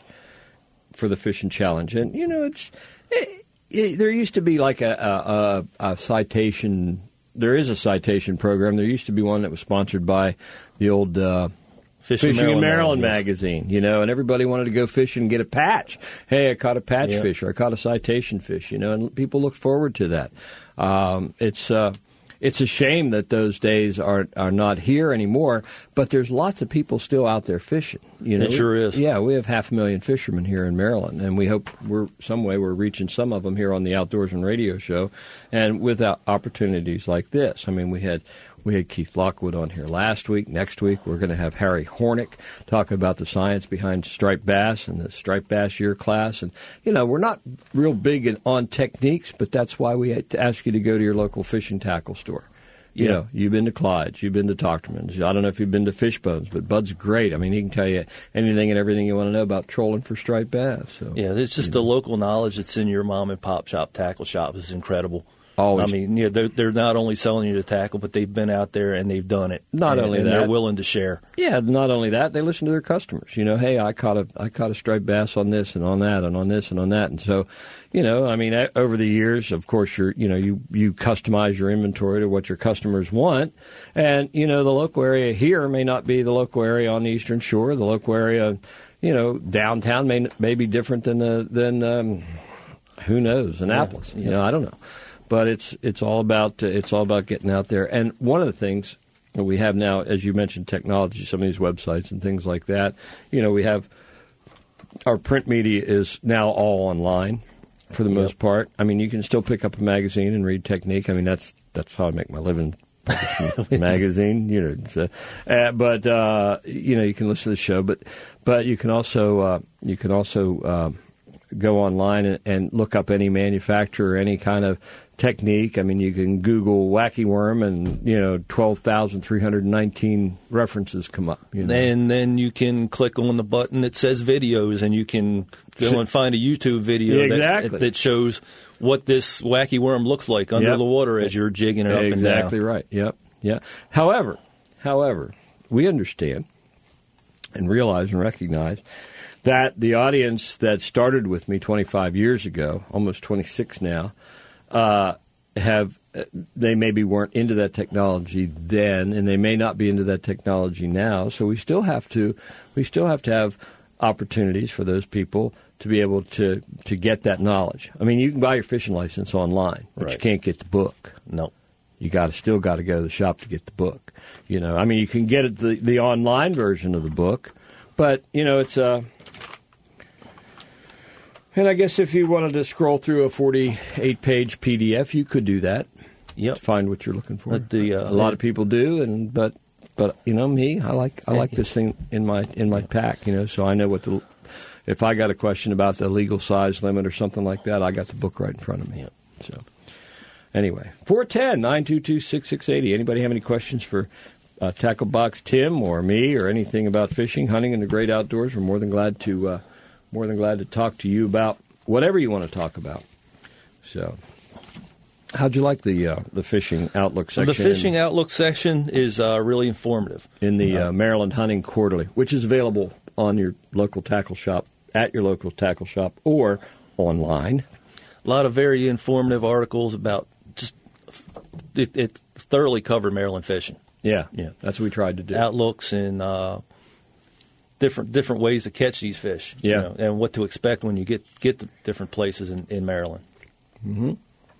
S1: for the fishing challenge. And, you know, it's it, it, there used to be like a, a, a citation. There is a citation program. There used to be one that was sponsored by the old uh Fishing, Fishing in Maryland, Maryland magazine, you know, and everybody wanted to go fishing and get a patch. Hey, I caught a patch yep. fish, or I caught a citation fish, you know, and people look forward to that. Um, it's uh, it's a shame that those days are are not here anymore, but there's lots of people still out there fishing. You know,
S2: it sure is.
S1: Yeah, we have half a million fishermen here in Maryland, and we hope we're some way we're reaching some of them here on the Outdoors and Radio Show, and with opportunities like this. I mean, we had. We had Keith Lockwood on here last week. Next week, we're going to have Harry Hornick talk about the science behind striped bass and the striped bass year class. And, you know, we're not real big in, on techniques, but that's why we ask you to go to your local fishing tackle store. You yeah. know, you've been to Clyde's, you've been to Tochterman's. I don't know if you've been to Fishbones, but Bud's great. I mean, he can tell you anything and everything you want to know about trolling for striped bass. So,
S2: yeah, it's just the know. local knowledge that's in your mom and pop shop tackle shop is incredible.
S1: Always.
S2: I mean, yeah, they're, they're not only selling you the tackle, but they've been out there and they've done it.
S1: Not
S2: and,
S1: only
S2: and
S1: that,
S2: they're willing to share.
S1: Yeah, not only that, they listen to their customers. You know, hey, I caught a I caught a striped bass on this and on that and on this and on that, and so, you know, I mean, over the years, of course, you're you know you you customize your inventory to what your customers want, and you know the local area here may not be the local area on the Eastern Shore. The local area, you know, downtown may may be different than the, than um, who knows, Annapolis. Yeah. You know, I don't know. But it's it's all about uh, it's all about getting out there. And one of the things that we have now, as you mentioned, technology, some of these websites and things like that. You know, we have our print media is now all online for the yep. most part. I mean, you can still pick up a magazine and read Technique. I mean, that's that's how I make my living. magazine, you know, it's, uh, uh, but uh, you know, you can listen to the show, but but you can also uh, you can also uh, go online and, and look up any manufacturer, any kind of technique. I mean, you can Google wacky worm and, you know, twelve thousand three hundred nineteen references come up. You know?
S2: And then you can click on the button that says videos and you can go and find a YouTube video
S1: yeah, exactly.
S2: that, that shows what this wacky worm looks like under
S1: yep.
S2: the water as you're jigging it up
S1: exactly
S2: and down.
S1: Exactly right. Yep. Yeah. However, however, we understand and realize and recognize that the audience that started with me twenty-five years ago, almost twenty-six now, uh, have they maybe weren't into that technology then, and they may not be into that technology now. So we still have to we still have to have opportunities for those people to be able to, to get that knowledge. I mean, you can buy your fishing license online, but
S2: right.
S1: you can't get the book.
S2: No.
S1: You got to still got to go to the shop to get the book. You know, I mean, you can get it the, the online version of the book, but you know, it's a And I guess if you wanted to scroll through a forty-eight page P D F, you could do that.
S2: Yep.
S1: To find what you're looking for.
S2: But the, uh,
S1: a lot of people do, and but but you know me, I like I like this thing in my in my pack. You know, so I know what the if I got a question about the legal size limit or something like that, I got the book right in front of me.
S2: Yep.
S1: So anyway, four one zero, nine two two, six six eight zero. Anybody have any questions for uh, Tackle Box Tim or me or anything about fishing, hunting, and the great outdoors? We're more than glad to uh, more than glad to talk to you about whatever you want to talk about. So. How'd you like the uh, the fishing outlook section?
S2: The fishing outlook section is uh, really informative.
S1: In the uh, Maryland Hunting Quarterly, which is available on your local tackle shop, at your local tackle shop, or online.
S2: A lot of very informative articles about just, it, it thoroughly covered Maryland fishing.
S1: Yeah, yeah, that's what we tried to do.
S2: Outlooks and uh, different different ways to catch these fish.
S1: Yeah.
S2: You know, and what to expect when you get, get to different places in, in Maryland.
S1: Mm-hmm.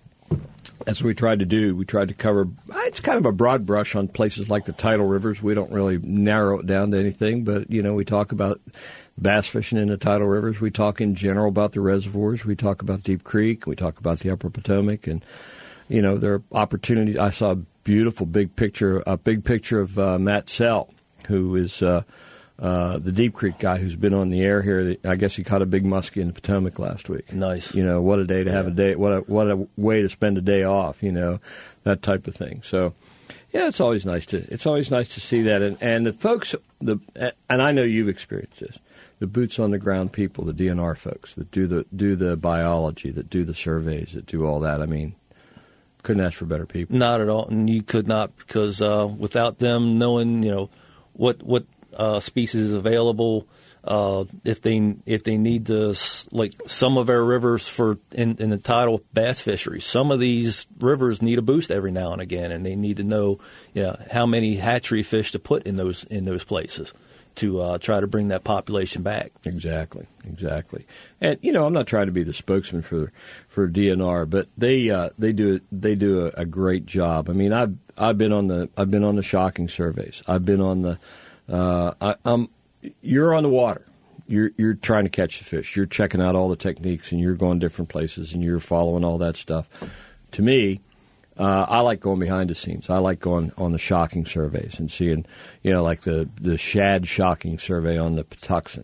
S1: That's what we tried to do. We tried to cover, it's kind of a broad brush on places like the tidal rivers. We don't really narrow it down to anything, but, you know, we talk about bass fishing in the tidal rivers. We talk in general about the reservoirs. We talk about Deep Creek. We talk about the Upper Potomac. And, you know, there are opportunities. I saw a beautiful big picture, a big picture of uh, Matt Sell, who is uh, uh, the Deep Creek guy who's been on the air here. I guess he caught a big muskie in the Potomac last week.
S2: Nice.
S1: You know, what a day to have yeah. a day. What a what a way to spend a day off. You know, that type of thing. So, yeah, it's always nice to it's always nice to see that. And and the folks, the and I know you've experienced this. The boots on the ground people, the D N R folks that do the do the biology, that do the surveys, that do all that. I mean, couldn't ask for better people.
S2: Not at all, and you could not, because uh, without them knowing, you know, what what. Uh, species is available. Uh, if they if they need to, like some of our rivers for in, in the tidal bass fisheries, some of these rivers need a boost every now and again, and they need to know, you know, how many hatchery fish to put in those in those places to uh, try to bring that population back.
S1: Exactly, exactly. And you know, I'm not trying to be the spokesman for for D N R, but they uh, they do they do a, a great job. I mean, I've I've been on the I've been on the shocking surveys. I've been on the Uh, I, um, you're on the water. You're you're trying to catch the fish. You're checking out all the techniques, and you're going different places, and you're following all that stuff. To me, uh, I like going behind the scenes. I like going on the shocking surveys and seeing, you know, like the, the shad shocking survey on the Patuxent.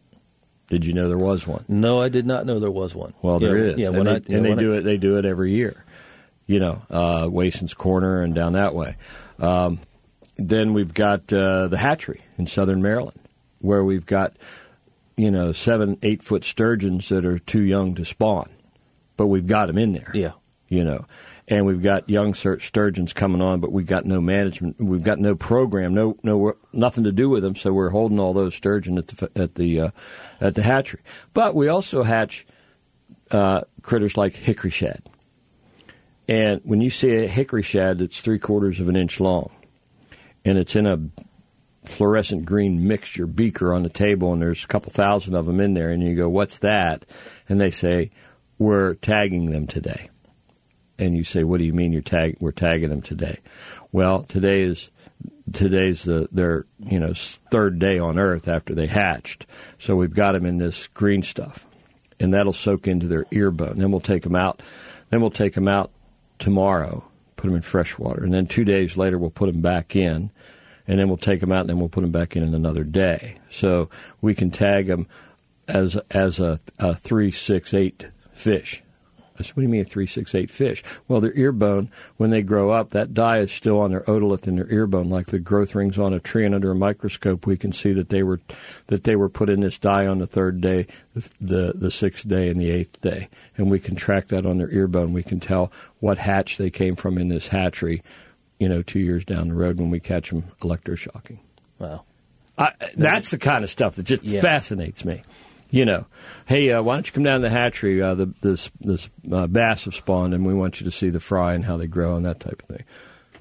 S1: Did you know there was one?
S2: No, I did not know there was one.
S1: Well, there
S2: yeah,
S1: is.
S2: Yeah,
S1: and
S2: when
S1: they,
S2: I, yeah,
S1: and they
S2: when
S1: do
S2: I,
S1: it. They do it every year. You know, uh, Wason's Corner and down that way. Um, Then we've got uh, the hatchery in southern Maryland, where we've got, you know, seven, eight-foot sturgeons that are too young to spawn. But we've got them in there.
S2: Yeah.
S1: You know, and we've got young sturgeons coming on, but we've got no management. We've got no program, no, no, nothing to do with them, so we're holding all those sturgeon at the, at the, uh, at the hatchery. But we also hatch uh, critters like hickory shad. And when you see a hickory shad that's three-quarters of an inch long, and it's in a fluorescent green mixture beaker on the table, and there's a couple thousand of them in there, and you go, what's that? And they say, we're tagging them today. And you say, what do you mean you're tag? We're tagging them today? Well, today is today's the, their you know third day on Earth after they hatched, so we've got them in this green stuff, and that'll soak into their ear bone. Then we'll take them out. Then we'll take them out tomorrow. Put them in fresh water, and then two days later we'll put them back in, and then we'll take them out, and then we'll put them back in in another day. So we can tag them as as a, a three, six, eight fish. I said, what do you mean a three, six, eight fish? Well, their ear bone, when they grow up, that dye is still on their otolith in their ear bone, like the growth rings on a tree. And under a microscope, we can see that they were that they were put in this dye on the third day, the the, the sixth day, and the eighth day. And we can track that on their ear bone. We can tell what hatch they came from in this hatchery, you know, two years down the road when we catch them electroshocking.
S2: Wow.
S1: I, that's the kind of stuff that just
S2: yeah.
S1: fascinates me. You know, hey, uh, why don't you come down to the hatchery? Uh, the, this this uh, bass have spawned, and we want you to see the fry and how they grow and that type of thing.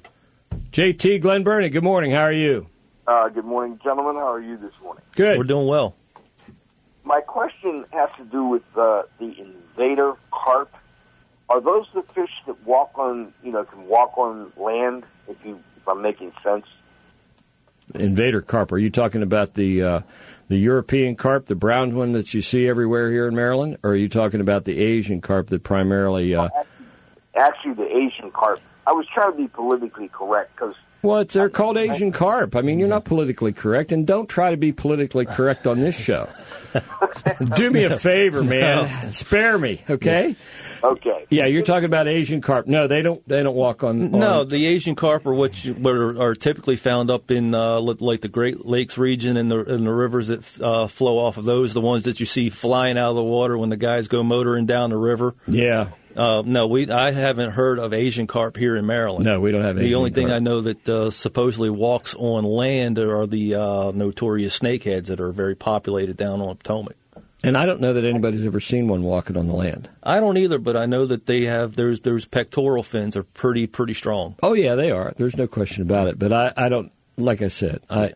S1: J T, Glen Burnie, good morning. How are you?
S8: Uh, good morning, gentlemen. How are you this morning?
S1: Good.
S2: We're doing well.
S8: My question has to do with uh, the invader carp. Are those the fish that walk on, you know, can walk on land? If you, if I'm making sense.
S1: invader carp, are you talking about the uh, the European carp, the brown one that you see everywhere here in Maryland, or are you talking about the Asian carp that primarily... Uh,
S8: actually, the Asian carp. I was trying to be politically correct because...
S1: Well, it's, they're called Asian carp. I mean, you're not politically correct, and don't try to be politically correct on this show. Do me a favor, man. No. Spare me, okay?
S8: Okay.
S1: Yeah, you're talking about Asian carp. No, they don't. They don't walk on. on
S2: no, the Asian carp are what, you, what are, are typically found up in uh, like the Great Lakes region and the and the rivers that uh, flow off of those. The ones that you see flying out of the water when the guys go motoring down the river.
S1: Yeah.
S2: Uh, no, we. I haven't heard of Asian carp here in Maryland.
S1: No, we don't have Asian
S2: The only
S1: carp.
S2: thing I know that uh, supposedly walks on land are the uh, notorious snakeheads that are very populated down on Potomac.
S1: And I don't know that anybody's ever seen one walking on the land.
S2: I don't either, but I know that they have. There's there's pectoral fins are pretty pretty strong.
S1: Oh yeah, they are. There's no question about it. But I, I don't. Like I said, I.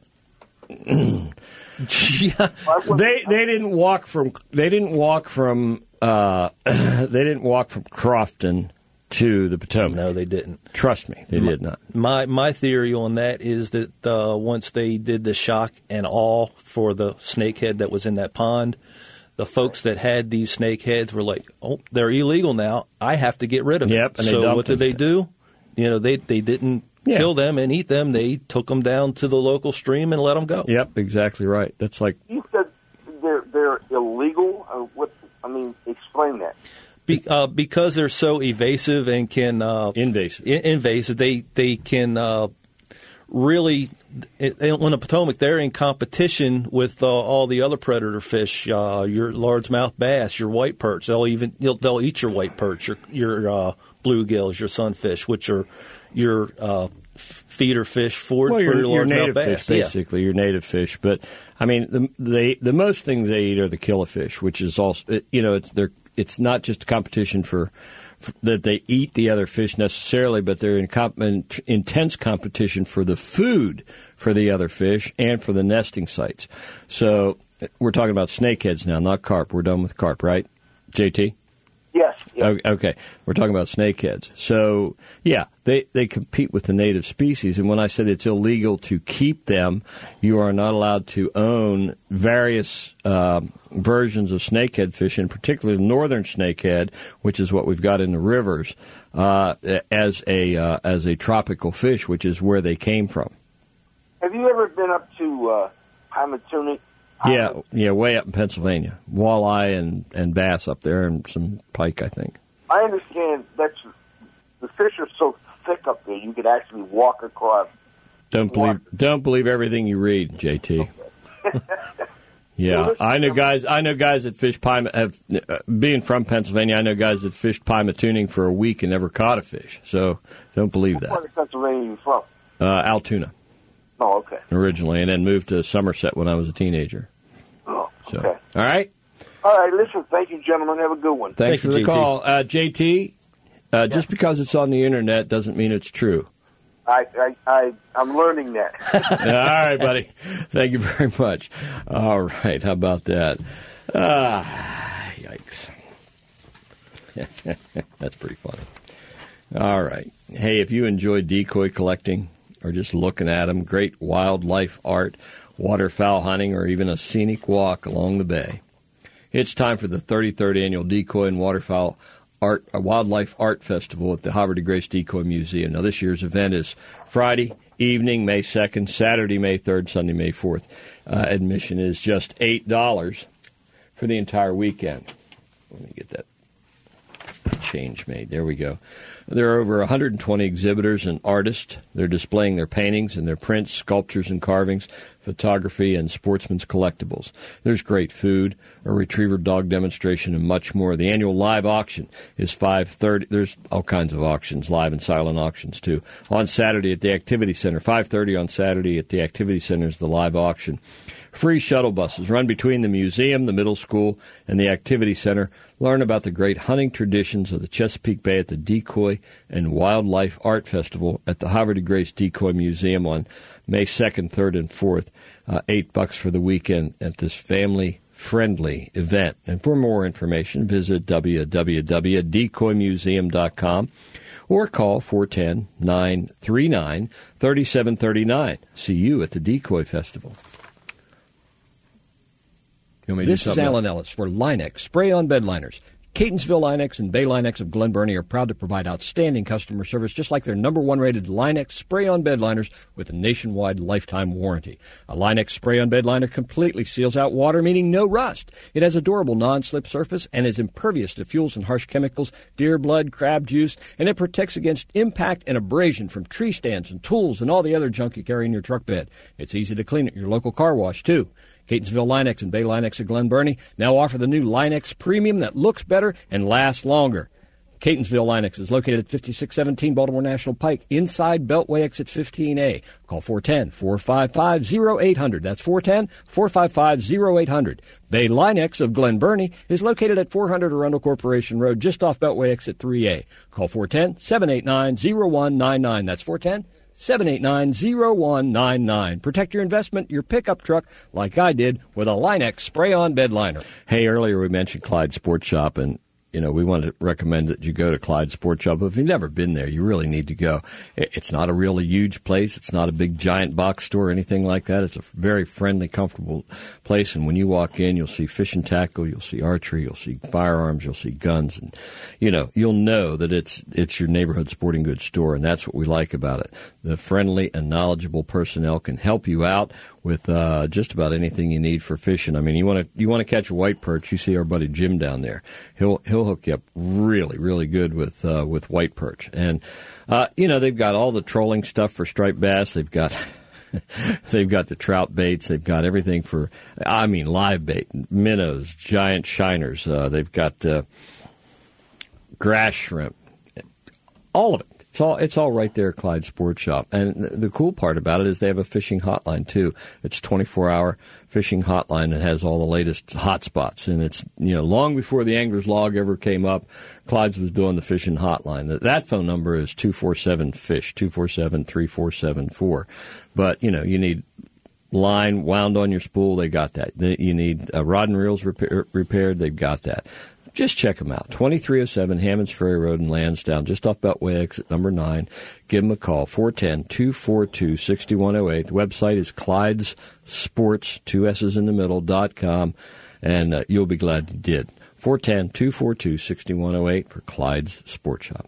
S1: yeah. They they didn't walk from they didn't walk from uh, they didn't walk from Crofton to the Potomac.
S2: No, they didn't.
S1: Trust me, they
S2: my,
S1: did not.
S2: My my theory on that is that uh, once they did the shock and awe for the snakehead that was in that pond, the folks that had these snakeheads were like, "Oh, they're illegal now. I have to get rid of
S1: yep,
S2: it."
S1: And
S2: so what did
S1: them.
S2: they do? You know, they they didn't yeah. kill them and eat them. They took them down to the local stream and let them go.
S1: Yep, exactly right. That's like
S8: you said they're they're illegal. Uh, what I mean, explain that.
S2: Be, uh, because they're so evasive and can uh,
S1: invasive,
S2: in, invasive, they they can uh, really on the Potomac. They're in competition with uh, all the other predator fish. Uh, your largemouth bass, your white perch. They'll even they'll, they'll eat your white perch, your your uh, bluegills, your sunfish, which are your uh, feeder fish for,
S1: well,
S2: for
S1: your,
S2: your largemouth
S1: your native
S2: bass.
S1: fish, basically
S2: yeah.
S1: your native fish. But I mean, the they the most things they eat are the killifish, which is also you know it's they're. It's not just a competition for, for that they eat the other fish necessarily, but they're in, comp, in intense competition for the food for the other fish and for the nesting sites. So we're talking about snakeheads now, not carp. We're done with carp, right, J T?
S8: Yes. yes.
S1: Okay. We're talking about snakeheads. So, yeah, they, they compete with the native species. And when I said it's illegal to keep them, you are not allowed to own various uh, versions of snakehead fish, in particular northern snakehead, which is what we've got in the rivers, uh, as a uh, as a tropical fish, which is where they came from.
S8: Have you ever been up to uh, Pymatunic?
S1: Yeah, yeah, way up in Pennsylvania. Walleye and, and bass up there and some pike, I think.
S8: I understand that's the fish are so thick up there you could actually walk across.
S1: Don't believe don't believe everything you read, J T.
S8: Okay.
S1: Yeah, I know guys. I know guys that fish pie. Have uh, being from Pennsylvania, I know guys that fished Pymatuning for a week and never caught a fish. So don't believe
S8: What
S1: that.
S8: part of Pennsylvania are you from?
S1: Uh, Altoona.
S8: Oh, okay.
S1: Originally, and then moved to Somerset when I was a teenager.
S8: Oh,
S1: so,
S8: okay.
S1: All right.
S8: All right. Listen, thank you, gentlemen. Have a good one.
S1: Thanks
S2: Thank
S1: for
S2: you,
S1: the
S2: J T.
S1: call, uh, J T. Uh, yeah. Just because it's on the internet doesn't mean it's true.
S8: I, I, I, I'm learning that.
S1: All right, buddy. Thank you very much. All right, how about that? Ah, yikes. That's pretty funny. All right. Hey, if you enjoy decoy collecting or just looking at them, great wildlife art, waterfowl hunting, or even a scenic walk along the bay, it's time for the thirty-third Annual Decoy and Waterfowl Art, a Wildlife Art Festival at the Havre de Grace Decoy Museum. Now, this year's event is Friday evening, May second, Saturday, May third, Sunday, May fourth. Uh, admission is just eight dollars for the entire weekend. Let me get that change made. There we go. There are over one hundred twenty exhibitors and artists. They're displaying their paintings and their prints, sculptures and carvings, photography, and sportsman's collectibles. There's great food, a retriever dog demonstration, and much more. The annual live auction is five thirty. There's all kinds of auctions, live and silent auctions, too. On Saturday at the Activity Center. five thirty on Saturday at the Activity Center is the live auction. Free shuttle buses run between the museum, the middle school, and the Activity Center. Learn about the great hunting traditions of the Chesapeake Bay at the Decoy and Wildlife Art Festival at the Havre de Grace Decoy Museum on May second, third, and fourth. Uh, eight bucks for the weekend at this family-friendly event. And for more information, visit w w w dot decoy museum dot com or call four one zero, nine three nine, three seven three nine. See you at the Decoy Festival. You want me to
S3: This
S1: do
S3: is
S1: something
S3: Alan
S1: else?
S3: Ellis for Linex Spray-On Bed Liners. Catonsville Linex and Bay Linex of Glen Burnie are proud to provide outstanding customer service, just like their number one rated Linex Spray-On Bed Liners with a nationwide lifetime warranty. A Linex Spray-On Bed Liner completely seals out water, meaning no rust. It has a durable non-slip surface and is impervious to fuels and harsh chemicals, deer blood, crab juice, and it protects against impact and abrasion from tree stands and tools and all the other junk you carry in your truck bed. It's easy to clean at your local car wash, too. Catonsville Linex and Bay Linex of Glen Burnie now offer the new Linex Premium that looks better and lasts longer. Catonsville Linex is located at fifty-six seventeen Baltimore National Pike, inside Beltway exit fifteen A. Call four one zero, four five five, zero eight zero zero. That's four one zero, four five five, zero eight zero zero. Bay Linex of Glen Burnie is located at four hundred Arundel Corporation Road, just off Beltway exit three A. Call four one zero, seven eight nine, zero one nine nine. That's four one zero, seven eight nine, zero one nine nine. Protect your investment, your pickup truck, like I did with a Linex Spray-On Bed Liner.
S1: Hey, earlier we mentioned Clyde Sports Shop, and you know, we want to recommend that you go to Clyde Sports Shop. If you've never been there, you really need to go. It's not a really huge place. It's not a big giant box store or anything like that. It's a very friendly, comfortable place. And when you walk in, you'll see fishing tackle, you'll see archery, you'll see firearms, you'll see guns. And, you know, you'll know that it's it's your neighborhood sporting goods store, and that's what we like about it. The friendly and knowledgeable personnel can help you out with uh, just about anything you need for fishing. I mean, you want to you want to catch a white perch, you see our buddy Jim down there. He'll he'll hook you up really, really good with uh, with white perch. And uh, you know, they've got all the trolling stuff for striped bass. They've got they've got the trout baits. They've got everything for, I mean, live bait, minnows, giant shiners. Uh, they've got uh, grass shrimp, all of it. It's all it's all right there at Clyde Sports Shop. And the cool part about it is they have a fishing hotline, too. It's a twenty-four hour fishing hotline that has all the latest hot spots. And it's, you know, long before the Angler's Log ever came up, Clyde's was doing the fishing hotline. That phone number is two four seven FISH, two four seven, three four seven four. But, you know, you need line wound on your spool, they got that. You need uh, rod and reels repair, repaired, they've got that. Just check them out. twenty-three oh seven Hammonds Ferry Road in Lansdowne, just off Beltway exit number nine. Give them a call, four one zero, two four two, six one zero eight. The website is Clyde's Sports, two S's in the middle, dot com, and uh, you'll be glad you did. four one zero, two four two, six one zero eight for Clyde's Sports Shop.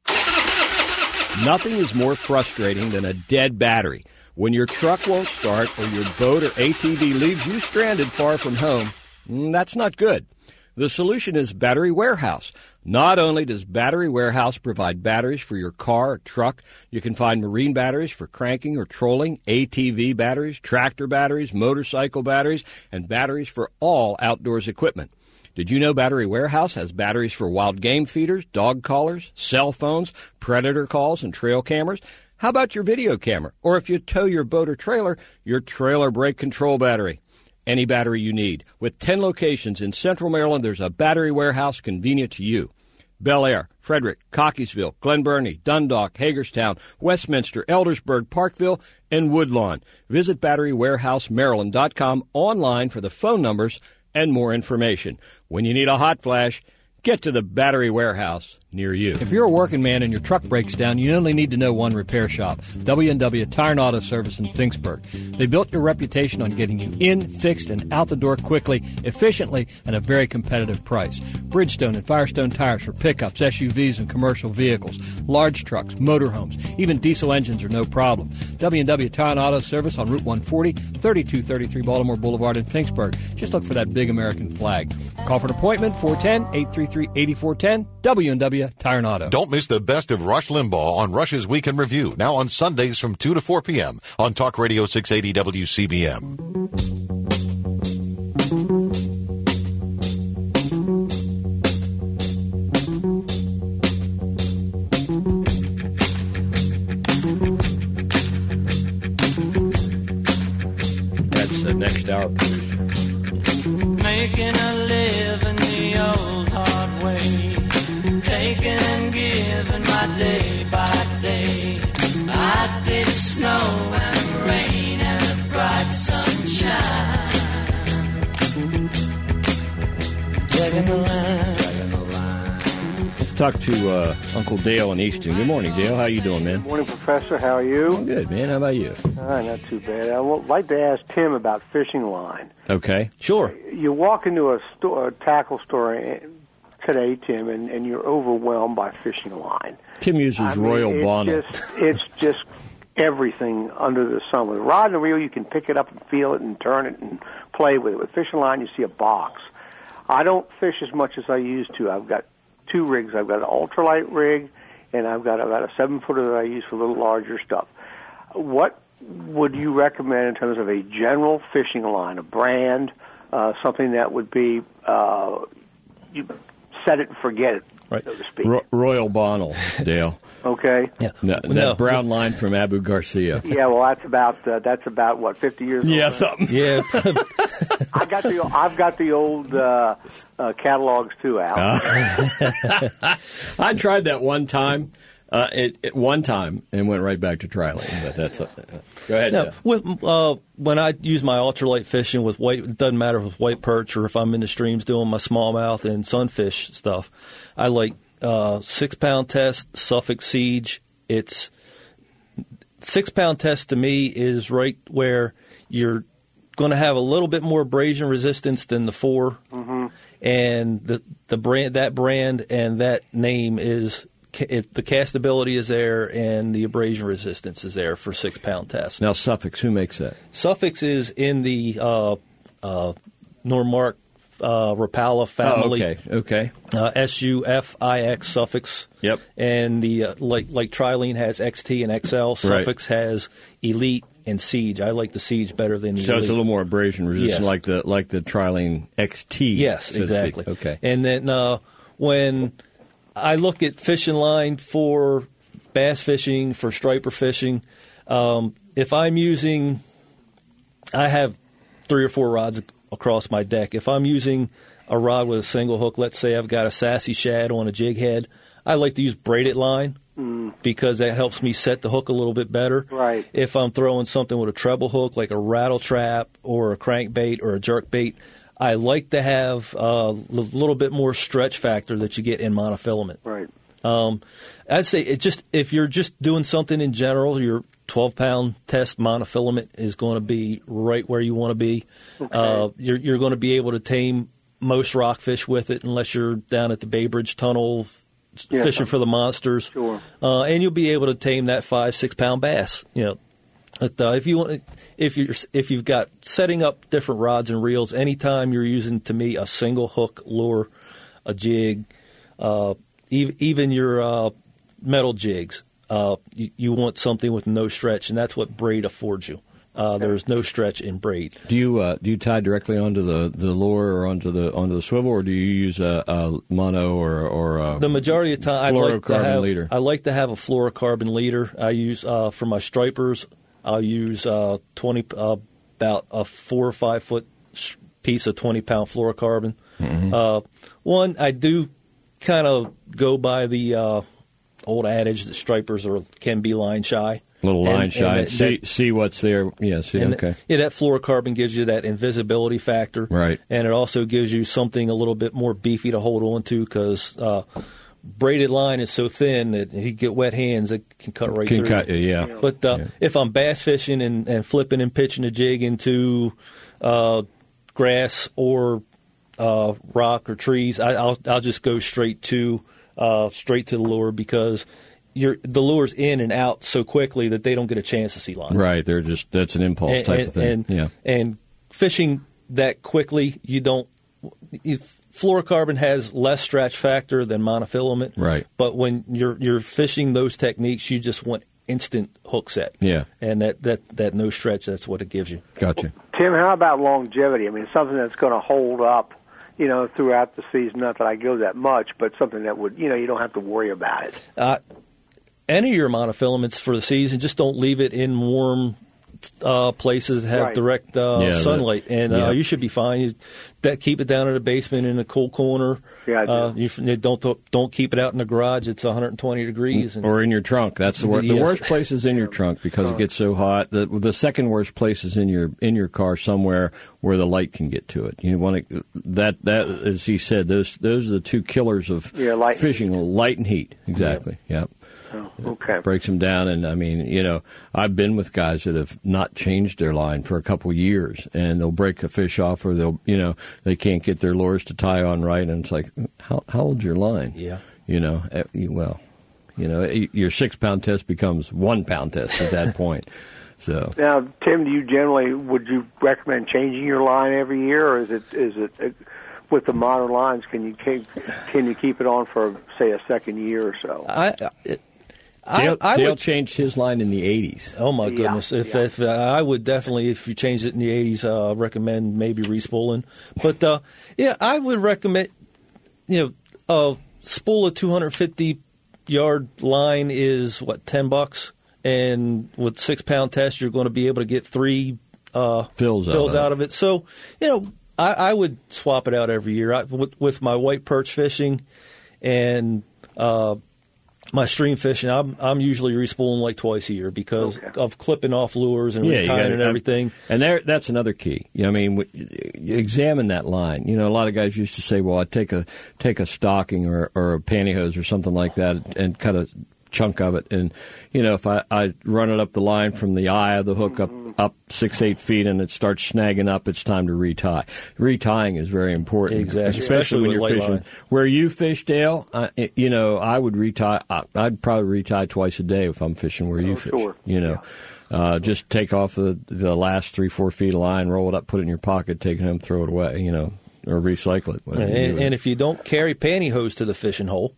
S3: Nothing is more frustrating than a dead battery. When your truck won't start or your boat or A T V leaves you stranded far from home, that's not good. The solution is Battery Warehouse. Not only does Battery Warehouse provide batteries for your car or truck, you can find marine batteries for cranking or trolling, A T V batteries, tractor batteries, motorcycle batteries, and batteries for all outdoors equipment. Did you know Battery Warehouse has batteries for wild game feeders, dog collars, cell phones, predator calls, and trail cameras? How about your video camera? Or if you tow your boat or trailer, your trailer brake control battery. Any battery you need. With ten locations in Central Maryland, there's a Battery Warehouse convenient to you. Bel Air, Frederick, Cockeysville, Glen Burnie, Dundalk, Hagerstown, Westminster, Eldersburg, Parkville, and Woodlawn. Visit battery warehouse maryland dot com online for the phone numbers and more information. When you need a hot flash, get to the Battery Warehouse near you. If you're a working man and your truck breaks down, you only need to know one repair shop, W and W Tire and Auto Service in Finksburg. They built your reputation on getting you in, fixed, and out the door quickly, efficiently, and at a very competitive price. Bridgestone and Firestone tires for pickups, S U Vs, and commercial vehicles, large trucks, motorhomes, even diesel engines are no problem. W and W Tire and Auto Service on Route one forty, thirty-two thirty-three Baltimore Boulevard in Finksburg. Just look for that big American flag. Call for an appointment, four one zero, eight three three, eight four one zero, W and W Tire and Auto.
S5: Don't miss the best of Rush Limbaugh on Rush's Weekend Review, now on Sundays from two to four p.m. on Talk Radio six eighty W C B M.
S1: That's the next hour.
S6: Making a living the old hard way, taking and giving my day by day. I did snow and rain and bright sunshine. Taking the line, taking the line.
S1: talk to uh, Uncle Dale in Easton. Good morning, Dale. How you doing, man?
S9: Good morning, Professor. How are you?
S1: I'm good, man. How about you?
S9: Uh, not too bad. I would like to ask Tim about fishing line.
S1: Okay.
S2: Sure.
S9: You walk into a, store, a tackle store today, Tim, and, and you're overwhelmed by fishing line.
S1: Tim uses
S9: I mean,
S1: Royal
S9: it's
S1: Bonnet.
S9: Just, it's just everything under the sun. With a rod and a reel, you can pick it up and feel it and turn it and play with it. With fishing line, you see a box. I don't fish as much as I used to. I've got two rigs. I've got an ultralight rig, and I've got about a seven-footer that I use for a little larger stuff. What would you recommend in terms of a general fishing line, a brand, uh, something that would be, uh, you set it and forget it,
S1: right.
S9: so to speak?
S1: Ro- Royal Bonnell, Dale.
S9: Okay.
S2: Yeah.
S1: That, that
S2: No.
S1: brown line from Abu Garcia.
S9: Yeah, well, that's about uh, that's about what fifty years old.
S1: Yeah, something.
S2: Yeah.
S9: I got the I've got the old uh, uh, catalogs too, Al.
S1: Uh, I tried that one time, uh, it, it one time, and went right back to trialing. But that's uh, go ahead.
S2: Now,
S1: Dale.
S2: with uh, when I use my ultralight fishing with white, it doesn't matter with white perch or if I'm in the streams doing my smallmouth and sunfish stuff. I like uh, six pound test Suffolk Siege. It's six pound test to me is right where you're going to have a little bit more abrasion resistance than the four,
S9: mm-hmm.
S2: and the the brand that brand and that name is. It, the castability is there and the abrasion resistance is there for six pound test.
S1: Now, Suffolk, who makes that?
S2: Suffolk is in the uh, uh, Normark uh, Rapala family.
S1: Oh, okay, okay.
S2: Uh, S U F I X Suffolk.
S1: Yep.
S2: And the uh, like like Trilene has X T and X L. Suffolk has Elite and Siege. I like the Siege better than the
S1: So
S2: Elite.
S1: it's a little more abrasion resistant,
S2: Yes.
S1: like the like the Trilene X T.
S2: Yes,
S1: so to
S2: exactly.
S1: speak. Okay.
S2: And then uh, when I look at fishing line for bass fishing, for striper fishing, um, if I'm using, I have three or four rods across my deck. If I'm using a rod with a single hook, let's say I've got a Sassy Shad on a jig head, I like to use braided line
S9: Mm.
S2: because that helps me set the hook a little bit better.
S9: Right.
S2: If I'm throwing something with a treble hook like a rattle trap or a crankbait or a jerk bait, I like to have a little bit more stretch factor that you get in monofilament.
S9: Right.
S2: Um, I'd say it just if you're just doing something in general, your twelve pound test monofilament is going to be right where you want to be.
S9: Okay.
S2: Uh, you're you're going to be able to tame most rockfish with it, unless you're down at the Bay Bridge Tunnel
S9: Yeah,
S2: fishing for the monsters.
S9: Sure.
S2: Uh, and you'll be able to tame that five six pound bass. You know. But, uh, if you want, if you if you've got setting up different rods and reels, anytime you're using to me a single hook lure, a jig, uh, even, even your uh, metal jigs, uh, you, you want something with no stretch, and that's what braid affords you. Uh,
S9: Okay.
S2: There's no stretch in braid.
S1: Do you uh, do you tie directly onto the, the lure or onto the onto the swivel, or do you use a, a mono or or a
S2: The majority of the time, I like to
S1: fluorocarbon
S2: have
S1: leader?
S2: I like to have a fluorocarbon leader. I use uh, for my stripers. I'll use uh, twenty uh, about a four or five foot sh- piece of twenty pound fluorocarbon.
S1: Mm-hmm.
S2: Uh, one, I do kind of go by the uh, old adage that stripers are can be line shy.
S1: little line
S2: And-
S1: shy.
S2: and that-
S1: see
S2: that-
S1: see what's there. Yeah. See.
S2: And
S1: Okay.
S2: yeah, that fluorocarbon gives you that invisibility factor,
S1: Right.
S2: And it also gives you something a little bit more beefy to hold on to because uh, braided line is so thin that if you get wet hands, it can cut right
S1: Can
S2: through.
S1: cut. Yeah.
S2: But uh,
S1: Yeah.
S2: if I'm bass fishing and, and flipping and pitching a jig into uh, grass or uh, rock or trees, I, I'll I'll just go straight to uh, straight to the lure because you're, the lure's in and out so quickly that they don't get a chance to see line.
S1: Right. They're just that's an impulse
S2: And,
S1: type
S2: and,
S1: of thing.
S2: and,
S1: yeah.
S2: and fishing that quickly, you don't. If, Fluorocarbon has less stretch factor than monofilament,
S1: Right.
S2: But when you're you're fishing those techniques, you just want instant hook set.
S1: Yeah.
S2: And that, that, that no stretch, that's what it gives you.
S1: Gotcha.
S9: Tim, how about longevity? I mean, something that's going to hold up, you know, throughout the season. Not that I go that much, but something that would, you know, you don't have to worry about it.
S2: Uh, any of your monofilaments for the season, just don't leave it in warm uh, places that have
S9: Right.
S2: direct uh,
S1: Yeah, that-
S2: sunlight, and uh,
S1: yeah.
S2: you should be fine. You, that keep it down in the basement in a cool corner.
S9: Yeah, I do.
S2: Uh, you, you don't don't keep it out in the garage. It's one hundred twenty degrees. And,
S1: Or in your trunk. That's the worst. The
S2: Yeah.
S1: worst place is in your trunk because it gets so hot. The the second worst place is in your in your car somewhere where the light can get to it. You want to that that as he said, those those are the two killers of
S9: yeah, light
S1: fishing: light and heat. Exactly.
S9: Yeah.
S1: Yep.
S9: Oh, okay.
S1: It breaks them down, and I mean, you know, I've been with guys that have not changed their line for a couple of years, and they'll break a fish off, or they'll, you know, they can't get their lures to tie on right, and it's like, how how old's your line?
S2: Yeah.
S1: You know, well, you know, your six pound test becomes one pound test at that point. So
S9: now, Tim, do you generally would you recommend changing your line every year, or is it is it with the modern lines? Can you keep can you keep it on for say a second year or so?
S2: I. It,
S1: Dale,
S2: I, I
S1: Dale
S2: would,
S1: changed his line in the eighties.
S2: Oh my goodness!
S9: Yeah,
S2: if,
S9: yeah.
S2: if uh, I would definitely, if you changed it in the eighties, uh, recommend maybe respooling. But uh, yeah, I would recommend. You know, a spool of two hundred fifty yard line is what ten bucks, and with six pound test, you're going to be able to get three uh,
S1: fills,
S2: fills
S1: out,
S2: out of it. So you know, I, I would swap it out every year I, with, with my white perch fishing, and. Uh, My stream fishing, I'm I'm usually respooling like twice a year because
S9: okay.
S2: of clipping off lures and
S1: yeah,
S2: retying and everything.
S1: And there, that's another key. You know, I mean, you examine that line. You know, a lot of guys used to say, "Well, I take a take a stocking or or a pantyhose or something like that and cut a chunk of it." And you know, if I, I run it up the line from the eye of the hook up up six eight feet and it starts snagging up, it's time to retie. Retying is very important,
S2: exactly,
S1: especially, especially when you're fishing.
S2: Line.
S1: Where you fish, Dale, uh, you know, I would retie. I'd probably retie twice a day if I'm fishing where you
S9: oh,
S1: fish.
S9: Sure.
S1: You know.
S9: Yeah.
S1: Uh, just take off the the last three, four feet of line, roll it up, put it in your pocket, take it home, throw it away, you know, or recycle it.
S2: And, and if you don't carry pantyhose to the fishing hole,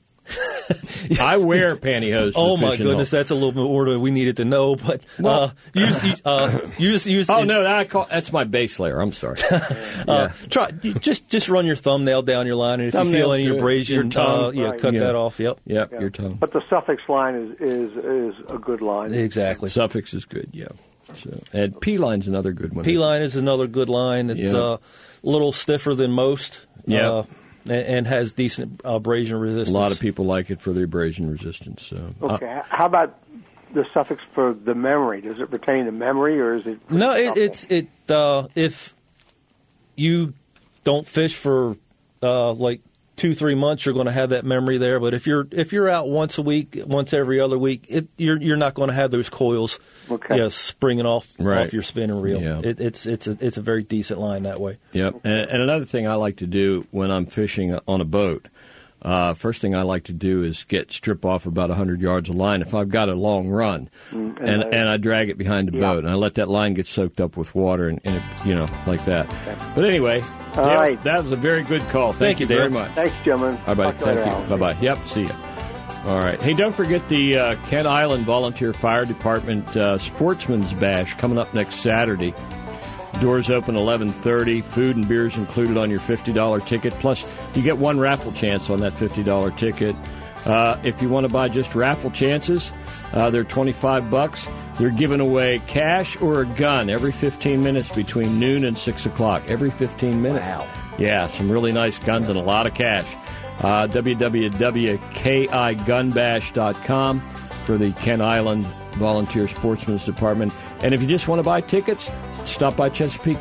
S1: I wear pantyhose.
S2: Oh
S1: to the
S2: my
S1: fishing
S2: goodness,
S1: hole.
S2: that's a little bit more than we needed to know. But uh, use uh, use use.
S1: Oh no, that I call, that's my base layer. I'm sorry.
S2: uh,
S1: yeah.
S2: Try just just run your thumbnail down your line, and if
S1: Thumbnail's
S2: you feel any
S1: good.
S2: abrasion,
S1: Your tongue,
S2: uh, yeah,
S9: right.
S2: cut
S1: Yeah.
S2: that off. Yep.
S1: Yep,
S9: Yeah.
S1: your tongue.
S9: But the Suffix line is is is a good line.
S2: Exactly.
S1: Suffix is good. Yeah. So, and P line's another good one.
S2: P line is another good line. It's
S1: Yeah.
S2: uh, a little stiffer than most.
S1: Yeah.
S2: Uh, and, and has decent abrasion resistance.
S1: A lot of people like it for the abrasion resistance. So.
S9: Okay.
S1: Uh,
S9: How about the suffix for the memory? Does it pertain to memory, or is it?
S2: No, it, it's it. Uh, if you don't fish for uh, like two, three months, you're going to have that memory there. But if you're if you're out once a week, once every other week, it, you're you're not going to have those coils,
S9: Okay.
S2: yeah, springing off
S1: Right.
S2: off your spinning reel.
S1: Yeah.
S2: It, it's it's a it's a very decent line that way.
S1: Yep. And, and another thing I like to do when I'm fishing on a boat, uh, first thing I like to do is get strip off about one hundred yards of line if I've got a long run,
S9: Mm,
S1: and
S9: and,
S1: and,
S9: uh,
S1: I drag it behind the
S9: yeah.
S1: boat, and I let that line get soaked up with water, and, and it, you know, like that. But anyway,
S9: All
S1: Dale,
S9: right.
S1: that was a very good call. Thank,
S2: Thank
S1: you
S2: you,
S1: very
S2: Brett.
S1: much.
S9: Thanks, gentlemen.
S1: All right,
S9: Talk to
S1: thank
S9: later,
S1: you.
S9: Alan.
S1: Bye bye. Yep, see you. All right. Hey, don't forget the uh, Kent Island Volunteer Fire Department uh, Sportsman's Bash coming up next Saturday. Doors open eleven thirty. Food and beers included on your fifty dollars ticket. Plus, you get one raffle chance on that fifty dollars ticket. Uh, if you want to buy just raffle chances, uh, they're twenty-five bucks. They're giving away cash or a gun every fifteen minutes between noon and six o'clock. Every fifteen minutes.
S2: Wow.
S1: Yeah, some really nice guns and a lot of cash. Uh, w w w dot k i gun bash dot com for the Kent Island Volunteer Sportsman's Department. And if you just want to buy tickets, stop by Chesapeake